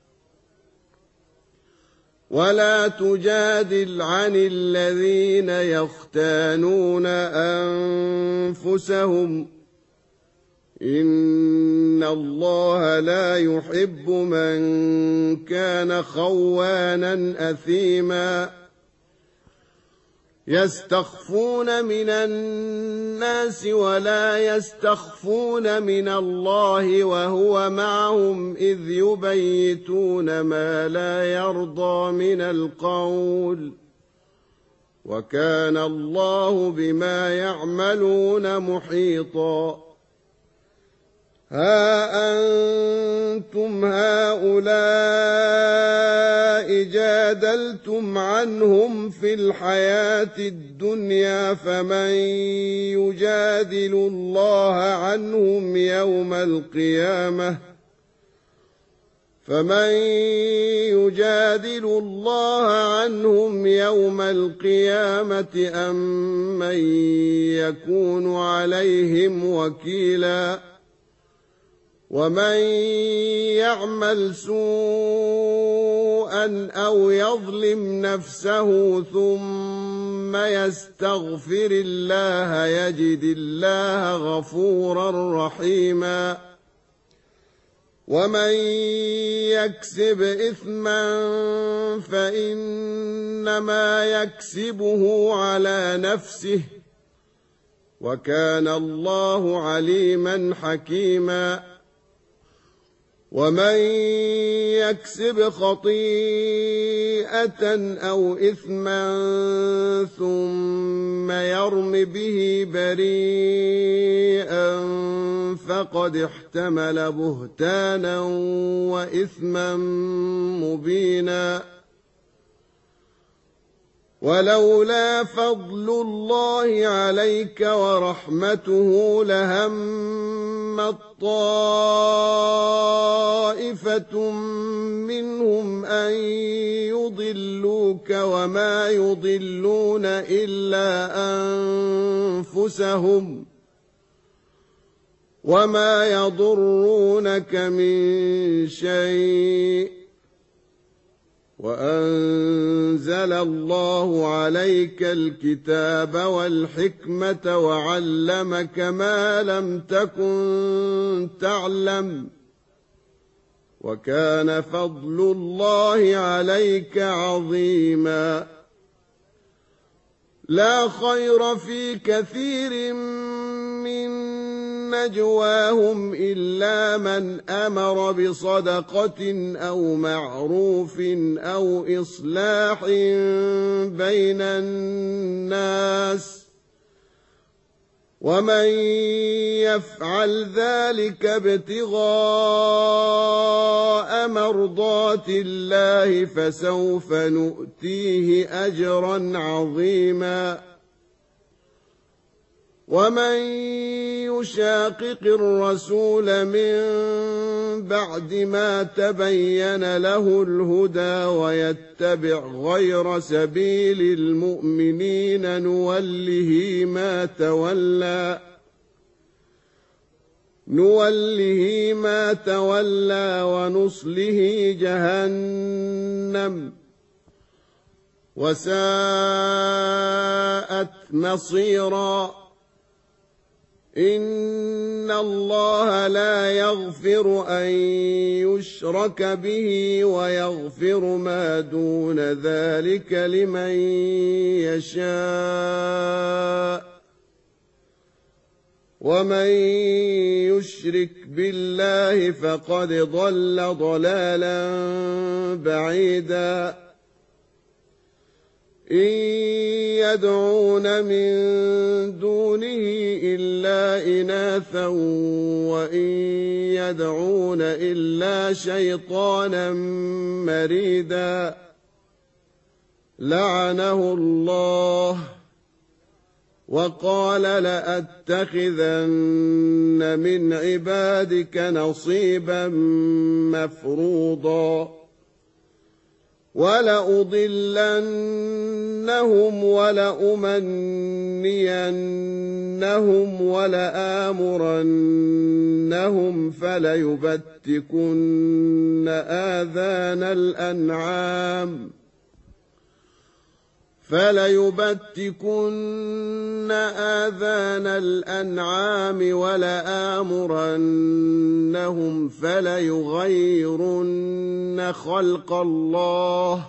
ولا تجادل عن الذين يختانون أنفسهم إن الله لا يحب من كان خوانا أثيما يستخفون من الناس ولا يستخفون من الله وهو معهم إذ يبيتون ما لا يرضى من القول وكان الله بما يعملون محيطا ها أنتم هؤلاء جادلتم عنهم في الحياة الدنيا فمن يجادل الله عنهم يوم القيامة فمن يجادل الله عنهم يوم القيامة أم من يكون عليهم وكيلا ومن يعمل سوءا أو يظلم نفسه ثم يستغفر الله يجد الله غفورا رحيما ومن يكسب إثما فإنما يكسبه على نفسه وكان الله عليما حكيما ومن يكسب خطيئة أو إثما ثم يرم به بريئا فقد احتمل بهتانا وإثما مبينا ولولا فضل الله عليك ورحمته لهمت طائفة منهم أن يضلوك وما يضلون إلا أنفسهم وما يضرونك من شيء وأنزل الله عليك الكتاب والحكمة وعلمك ما لم تكن تعلم وكان فضل الله عليك عظيما لا خير في كثير من نجواهم إلا من أمر بصدقة أو معروف أو إصلاح بين الناس ومن يفعل ذلك ابتغاء مرضات الله فسوف نؤتيه أجرا عظيما ومن يشاقق الرسول من بعد ما تبين له الهدى ويتبع غير سبيل المؤمنين نوله ما تولى نوله ما تولى ونصله جهنم وساءت مصيرا إن الله لا يغفر أن يشرك به ويغفر ما دون ذلك لمن يشاء ومن يشرك بالله فقد ضل ضلالا بعيدا إن يدعون من دونه إلا إناثا وإن يدعون إلا شيطانا مريدا لعنه الله وقال لأتخذن من عبادك نصيبا مفروضا ولأضلنهم ولأمنينهم ولآمرنهم فليبتكن آذان الأنعام فليبتكن آذان الأنعام ولآمرنهم فليغيرن خلق الله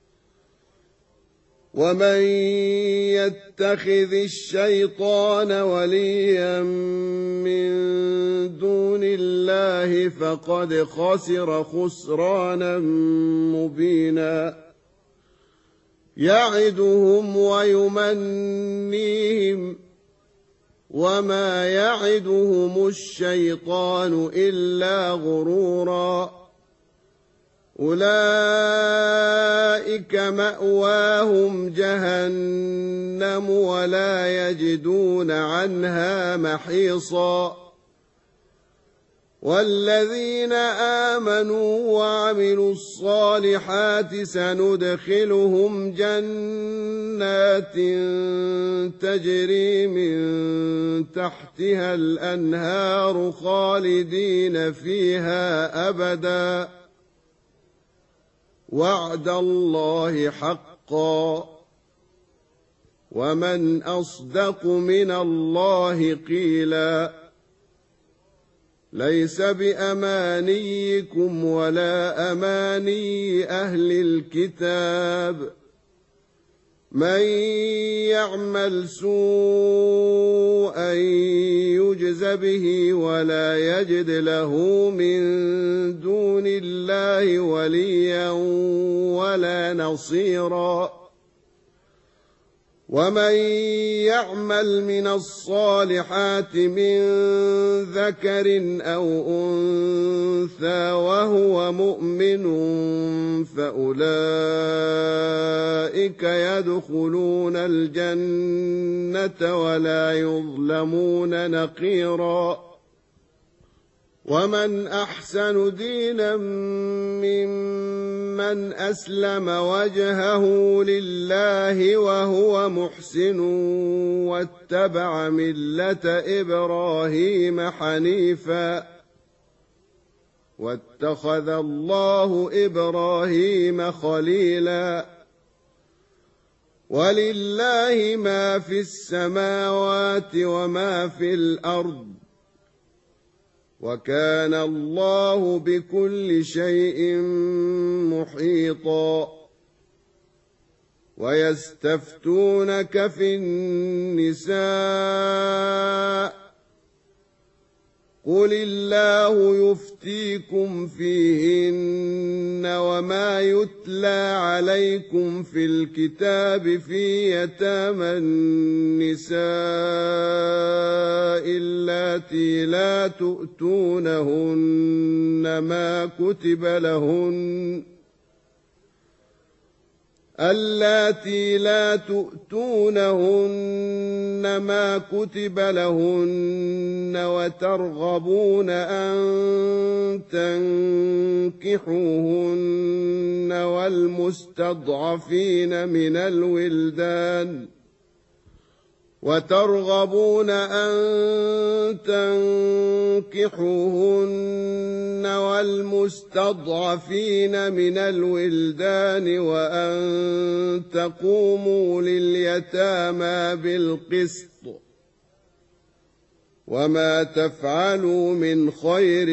ومن يتخذ الشيطان وليا من دون الله فقد خسر خسرانا مبينا يعدهم ويمنيهم وما يعدهم الشيطان إلا غرورا أولئك مأواهم جهنم ولا يجدون عنها محيصا والذين آمنوا وعملوا الصالحات سندخلهم جنات تجري من تحتها الأنهار خالدين فيها أبدا وعد الله حقا ومن أصدق من الله قيلا ليس بأمانيكم ولا أماني أهل الكتاب من يعمل سوءا يجز به ولا يجد له من دون الله وليا ولا نصيرا ومن يعمل من الصالحات من ذكر أو أنثى وهو مؤمن فأولئك يدخلون الجنة ولا يظلمون نقيرا ومن أحسن دينا ممن أسلم وجهه لله وهو محسن واتبع ملة إبراهيم حنيفا واتخذ الله إبراهيم خليلا ولله ما في السماوات وما في الأرض وكان الله بكل شيء محيطا ويستفتونك في النساء قل الله يفتيكم فيهن وما يتلى عليكم في الكتاب في يتامى النساء اللاتي لا تؤتونهن ما كتب لهن اللاتي لا تؤتونهن ما كتب لهن وترغبون أن تنكحوهن والمستضعفين من الولدان وترغبون أن تنكحوهن والمستضعفين من الولدان وأن تقوموا لليتامى بالقسط وما تفعلوا من خير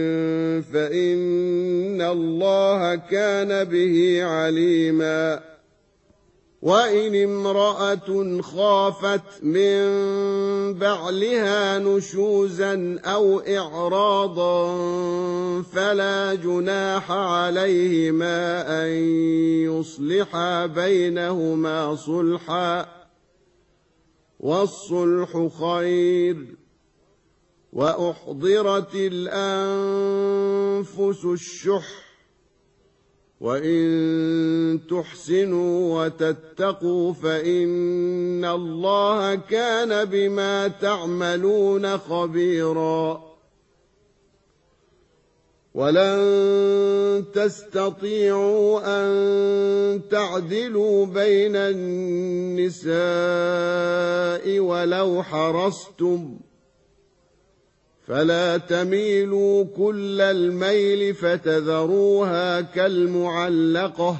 فإن الله كان به عليما وإن امرأة خافت من بعلها نشوزا أو إعراضا فلا جناح عليهما أن يصلحا بينهما صلحا والصلح خير وأحضرت الأنفس الشح وإن تحسنوا وتتقوا فإن الله كان بما تعملون خبيرا ولن تستطيعوا أن تعدلوا بين النساء ولو حرصتم فلا تميلوا كل الميل فتذروها كالمعلقة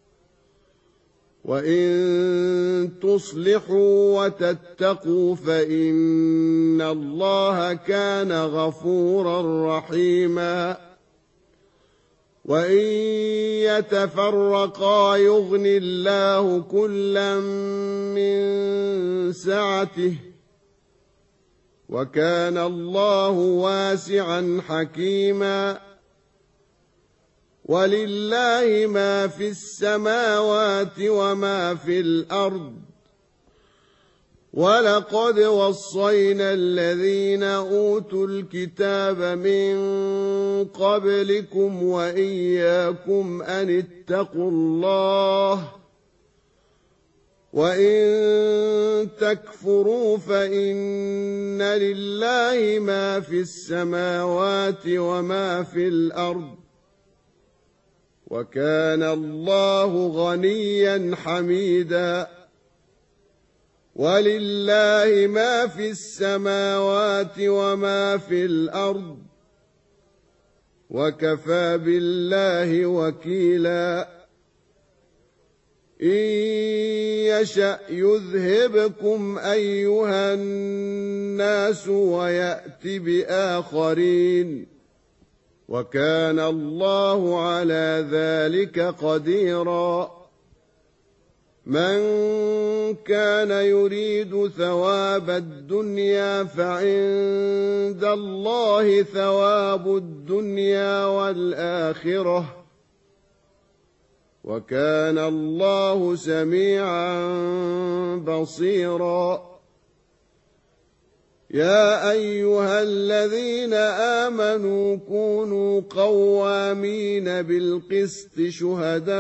وإن تصلحوا وتتقوا فإن الله كان غفورا رحيما وإن يتفرقا يغن الله كلا من سعته وكان الله واسعا حكيما ولله ما في السماوات وما في الأرض ولقد وصينا الذين أوتوا الكتاب من قبلكم وإياكم أن اتقوا الله وإن تكفروا فإن لله ما في السماوات وما في الأرض وكان الله غنيا حميدا ولله ما في السماوات وما في الأرض وكفى بالله وكيلا إن يشأ يذهبكم أيها الناس ويأت بآخرين وكان الله على ذلك قديرا من كان يريد ثواب الدنيا فعند الله ثواب الدنيا والآخرة وكان الله سميعا بصيرا يا أيها الذين آمنوا كونوا قوامين بالقسط شهداء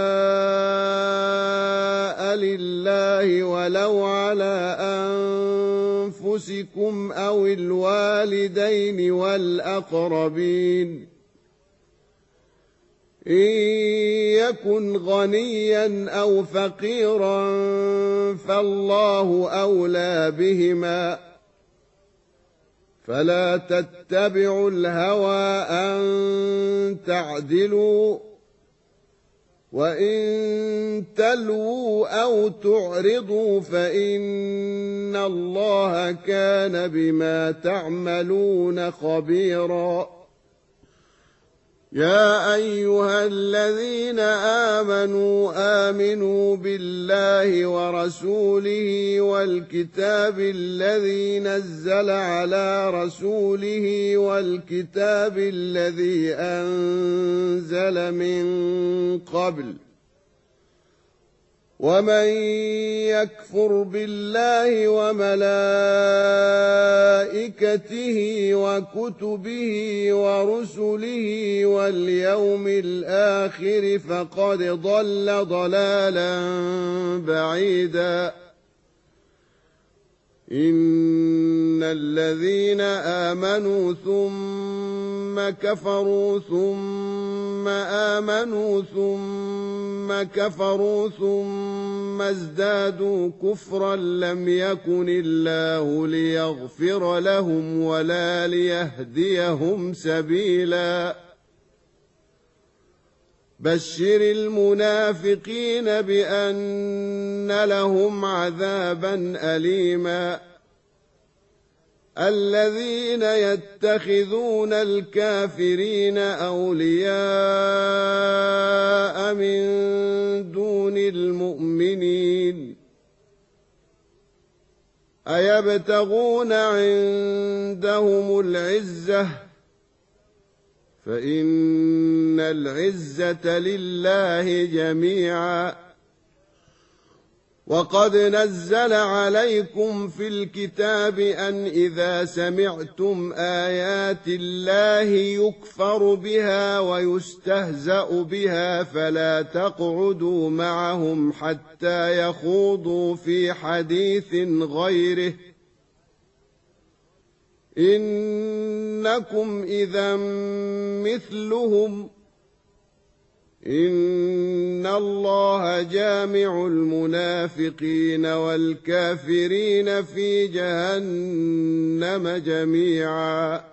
لله ولو على أنفسكم أو الوالدين والأقربين إن يكن غنيا أو فقيرا فالله أولى بهما فلا تتبعوا الهوى أن تعدلوا وإن تلووا أو تعرضوا فإن الله كان بما تعملون خبيرا يا أيها الذين آمنوا آمنوا بالله ورسوله والكتاب الذي نزل على رسوله والكتاب الذي أنزل من قبل ومن يكفر بالله وملائكته وكتبه ورسله واليوم الآخر فقد ضل ضلالا بعيدا إن الذين آمنوا ثم كفروا ثم آمنوا ثم كفروا ثم ازدادوا كفرا لم يكن الله ليغفر لهم ولا ليهديهم سبيلا بشر المنافقين بأن لهم عذابا أليما الذين يتخذون الكافرين أولياء من دون المؤمنين أيبتغون عندهم العزة فإن العزة لله جميعا وقد نزل عليكم في الكتاب أن إذا سمعتم آيات الله يكفر بها ويستهزأ بها فلا تقعدوا معهم حتى يخوضوا في حديث غيره إنكم إذا مثلهم إن الله جامع المنافقين والكافرين في جهنم جميعا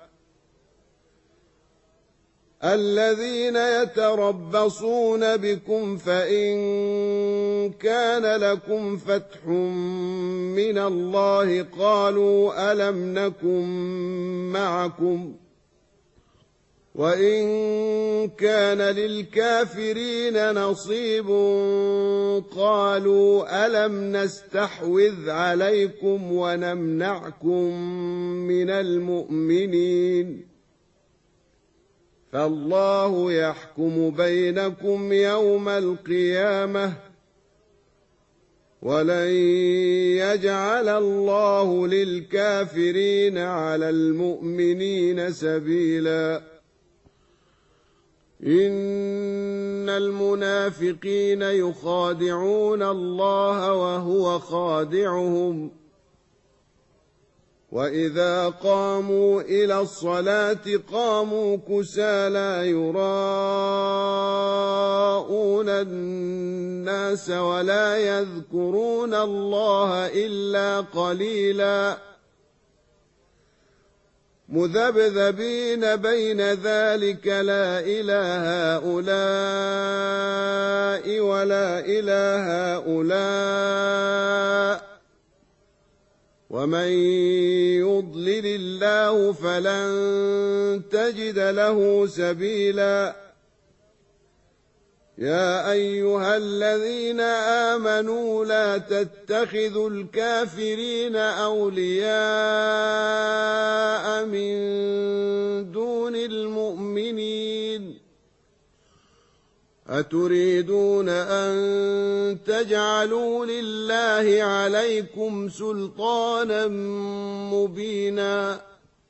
الذين يتربصون بكم فإن كان لكم فتح من الله قالوا ألم نكن معكم وإن كان للكافرين نصيب قالوا ألم نستحوذ عليكم ونمنعكم من المؤمنين فالله يحكم بينكم يوم القيامة ولن يجعل الله للكافرين على المؤمنين سبيلا إن المنافقين يخادعون الله وهو خادعهم وإذا قاموا إلى الصلاة قاموا كسالى يراءون الناس ولا يذكرون الله إلا قليلا مذبذبين بين ذلك لا إلى هؤلاء ولا إلى هؤلاء ومن يضلل الله فلن تجد له سبيلا يا أيها الذين آمنوا لا تتخذوا الكافرين أولياء من دون المؤمنين أتريدون أن تجعلوا لله عليكم سلطانا مبينا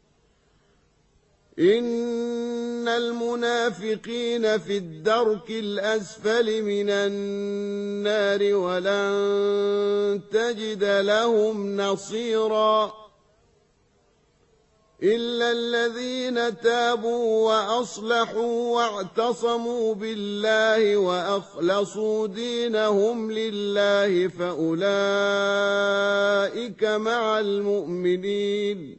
إن المنافقين في الدرك الأسفل من النار ولن تجد لهم نصيرا إلا الذين تابوا وأصلحوا واعتصموا بالله وأخلصوا دينهم لله فأولئك مع المؤمنين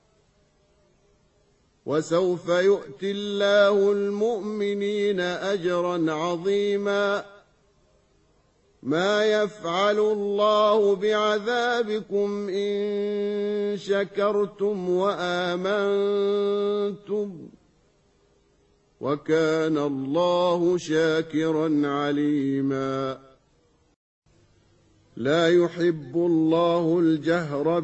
وسوف يؤتي الله المؤمنين أجرا عظيما ما يفعل الله بعذابكم إن شكرتم وآمنتم وكان الله شاكرا عليما لا يحب الله الجهر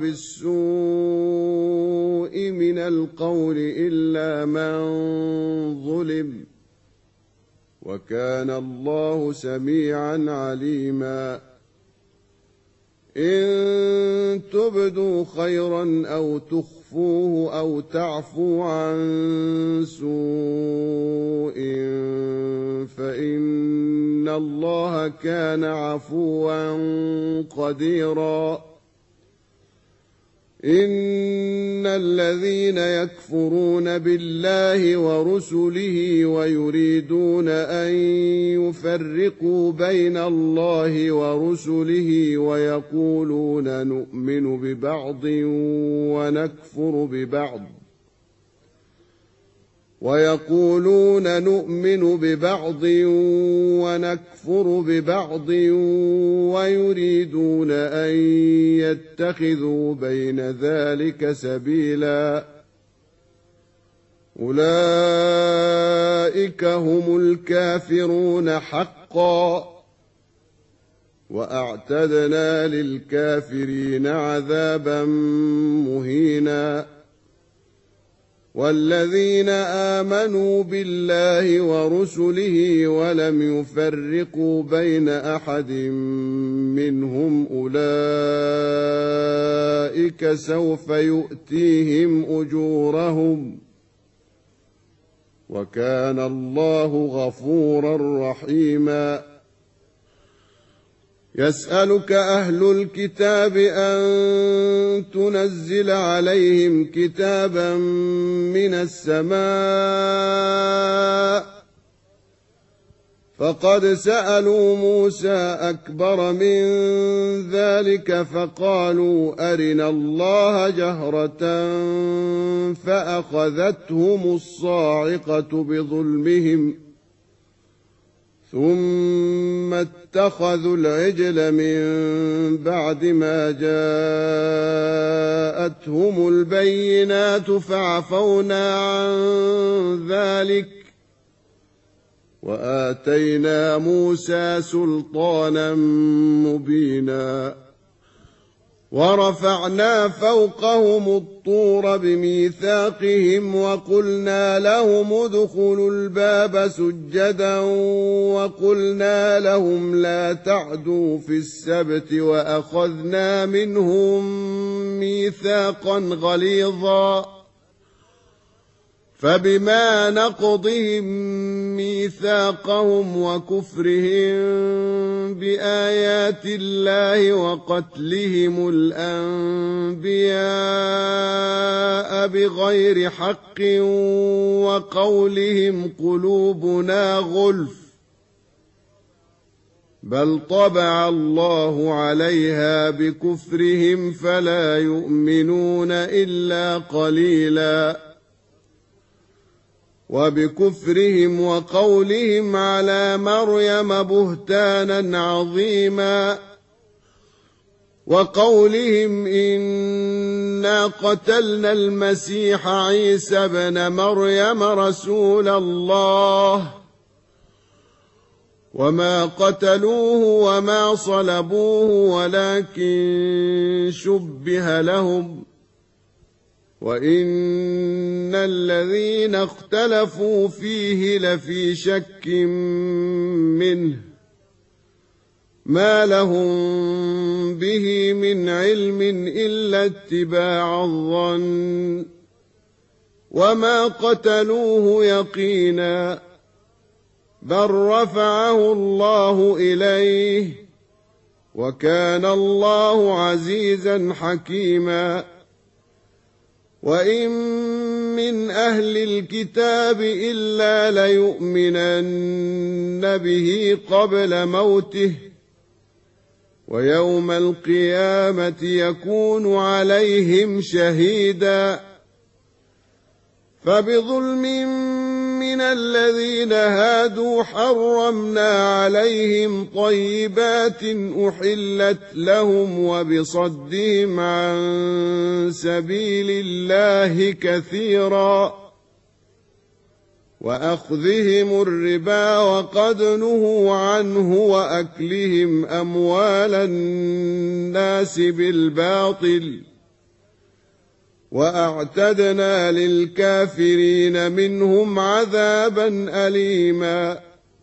بالسوء من القول إلا من ظلم وكان الله سميعا عليما إن تبدوا خيرا أو تخفوه أو تعفوا عن سوء فإن الله كان عفوا قديرا إن الذين يكفرون بالله ورسله ويريدون أن يفرقوا بين الله ورسله ويقولون نؤمن ببعض ونكفر ببعض ويقولون نؤمن ببعض ونكفر ببعض ويريدون أن يتخذوا بين ذلك سبيلا أولئك هم الكافرون حقا وأعتدنا للكافرين عذابا مهينا والذين آمنوا بالله ورسله ولم يفرقوا بين أحد منهم أولئك سوف يؤتيهم أجورهم وكان الله غفورا رحيما يسألك أهل الكتاب أن تنزل عليهم كتابا من السماء فقد سألوا موسى أكبر من ذلك فقالوا أرنا الله جهرة فأخذتهم الصاعقة بظلمهم ثم اتخذوا العجل من بعد ما جاءتهم البينات فعفونا عن ذلك وآتينا موسى سلطانا مبينا ورفعنا فوقهم الطور بميثاقهم وقلنا لهم ادخلوا الباب سجدا وقلنا لهم لا تعدوا في السبت وأخذنا منهم ميثاقا غليظا فبما نقضهم ميثاقهم وكفرهم بآيات الله وقتلهم الأنبياء بغير حق وقولهم قلوبنا غلف بل طبع الله عليها بكفرهم فلا يؤمنون إلا قليلا وبكفرهم وقولهم على مريم بهتانا عظيما وقولهم إنا قتلنا المسيح عيسى ابن مريم رسول الله وما قتلوه وما صلبوه ولكن شبه لهم وإن إن الذين اختلفوا فيه لفي شك منه ما لهم به من علم إلا اتباع الظن وما قتلوه يقينا بل رفعه الله إليه وكان الله عزيزا حكيما وإن من أهل الكتاب إلا ليؤمنن به قبل موته ويوم القيامة يكون عليهم شهيدا فبظلم من الذين هادوا حرمنا عليهم طيبات أحلت لهم وبصدهم عن سبيل الله كثيرا وأخذهم الربا وقد نهوا عنه وأكلهم أموال الناس بالباطل وأعتدنا للكافرين منهم عذابا أليما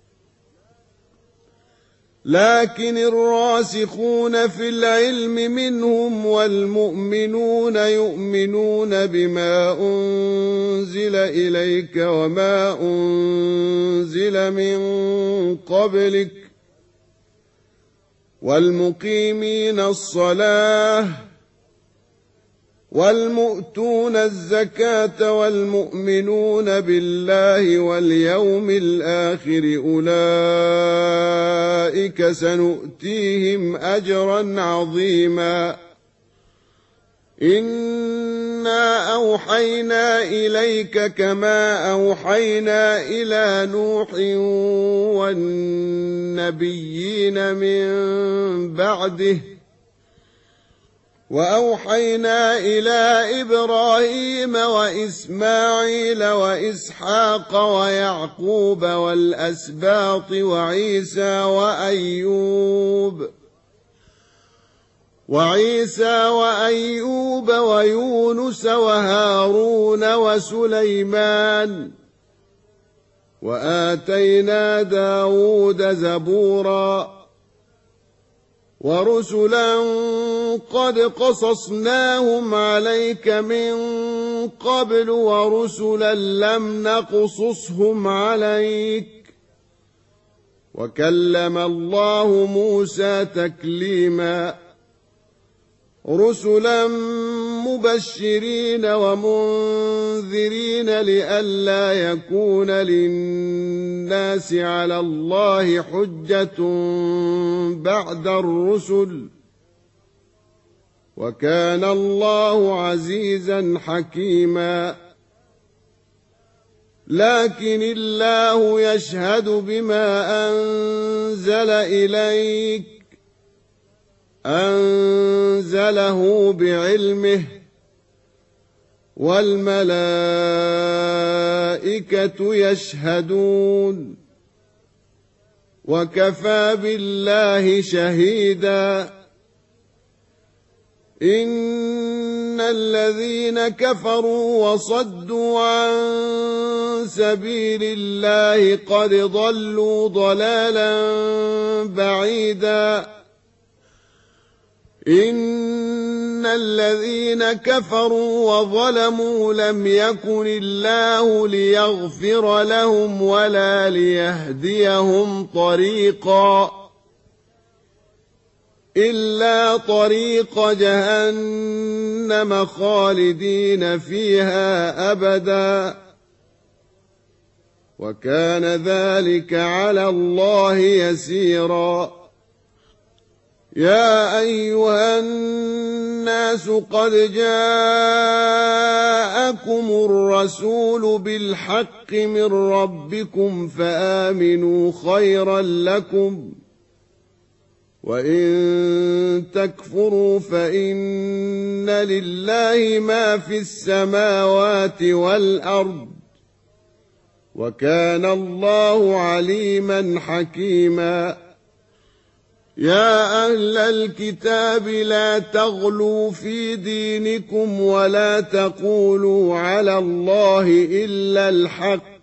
لكن الراسخون في العلم منهم والمؤمنون يؤمنون بما أنزل إليك وما أنزل من قبلك والمقيمين الصلاة والمؤتون الزكاة والمؤمنون بالله واليوم الآخر أولئك سنؤتيهم أجرا عظيما إنا أوحينا إليك كما أوحينا إلى نوح والنبيين من بعده وأوحينا إلى إبراهيم وإسماعيل وإسحاق ويعقوب والأسباط وعيسى وأيوب وعيسى وأيوب ويونس وهارون وسليمان وآتينا داود زبورا ورسلا قد قصصناهم عليك من قبل ورسلا لم نقصصهم عليك وكلم الله موسى تكليما رسلا مبشرين ومنذرين لئلا يكون للناس على الله حجة بعد الرسل وكان الله عزيزا حكيما لكن الله يشهد بما أنزل إليك أنزله بعلمه والملائكة يشهدون وكفى بالله شهيدا إن الذين كفروا وصدوا عن سبيل الله قد ضلوا ضلالا بعيدا إن الذين كفروا وظلموا لم يكن الله ليغفر لهم ولا ليهديهم طريقا إلا طريق جهنم خالدين فيها أبدا وكان ذلك على الله يسيرا يا أيها الناس قد جاءكم الرسول بالحق من ربكم فآمنوا خيرا لكم وإن تكفروا فإن لله ما في السماوات والأرض وكان الله عليما حكيما يا أهل الكتاب لا تغلوا في دينكم ولا تقولوا على الله إلا الحق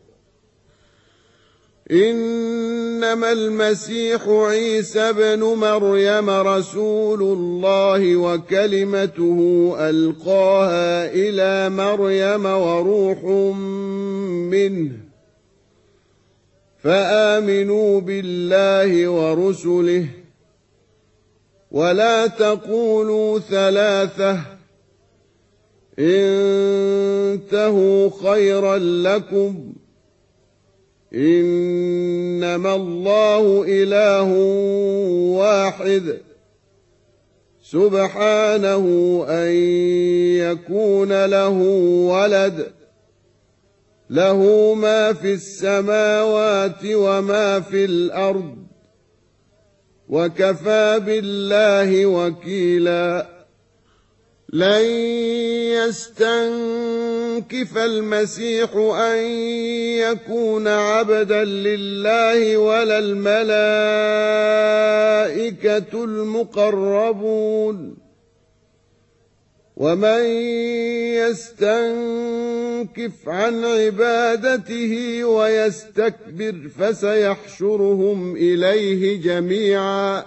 إنما المسيح عيسى بن مريم رسول الله وكلمته ألقاها إلى مريم وروح منه فآمنوا بالله ورسله ولا تقولوا ثلاثة انتهوا خيرا لكم إنما الله إله واحد سبحانه أن يكون له ولد له ما في السماوات وما في الأرض وكفى بالله وكيلا لن يستنكف المسيح أن يكون عبدا لله ولا الملائكة المقربون ومن يستنكف عن عبادته ويستكبر فسيحشرهم إليه جميعا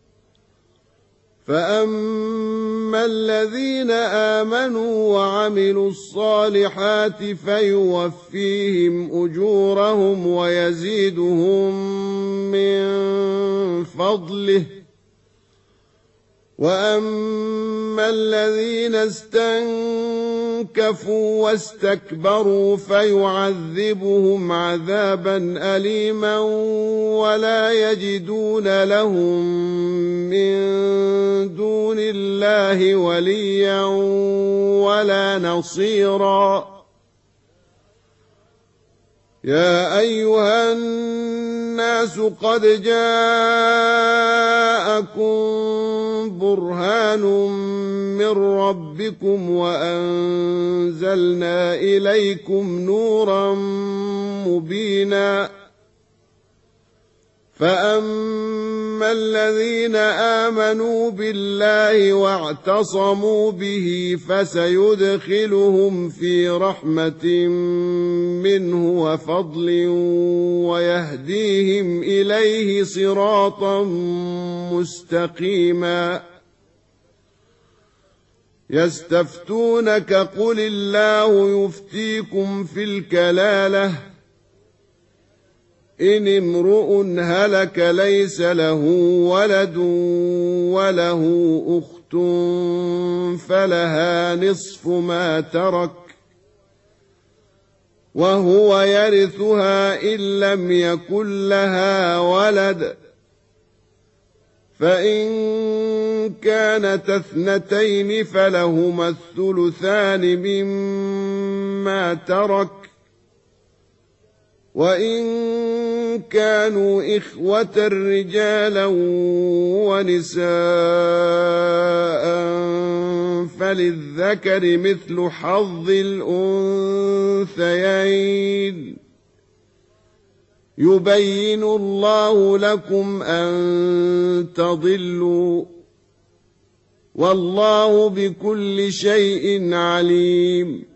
فأما الذين آمنوا وعملوا الصالحات فيوفيهم أجورهم ويزيدهم من فضله وأما الذين استنكفوا واستكبروا فيعذبهم عذابا أليما ولا يجدون لهم من دون الله وليا ولا نصيرا يا أيها الناس قد جاءكم برهان من ربكم وأنزلنا إليكم نورا مبينا فأما الذين آمنوا بالله واعتصموا به فسيدخلهم في رحمة منه وفضل ويهديهم إليه صراطا مستقيما يستفتونك قل الله يفتيكم في الكلالة إن امرؤ هلك ليس له ولد وله أخت فلها نصف ما ترك وهو يرثها إن لم يكن لها ولد فإن كانت اثنتين فلهما الثلثان مما ترك وإن كانوا إخوة رجالا ونساء فللذكر مثل حظ الأنثيين يبين الله لكم أن تضلوا والله بكل شيء عليم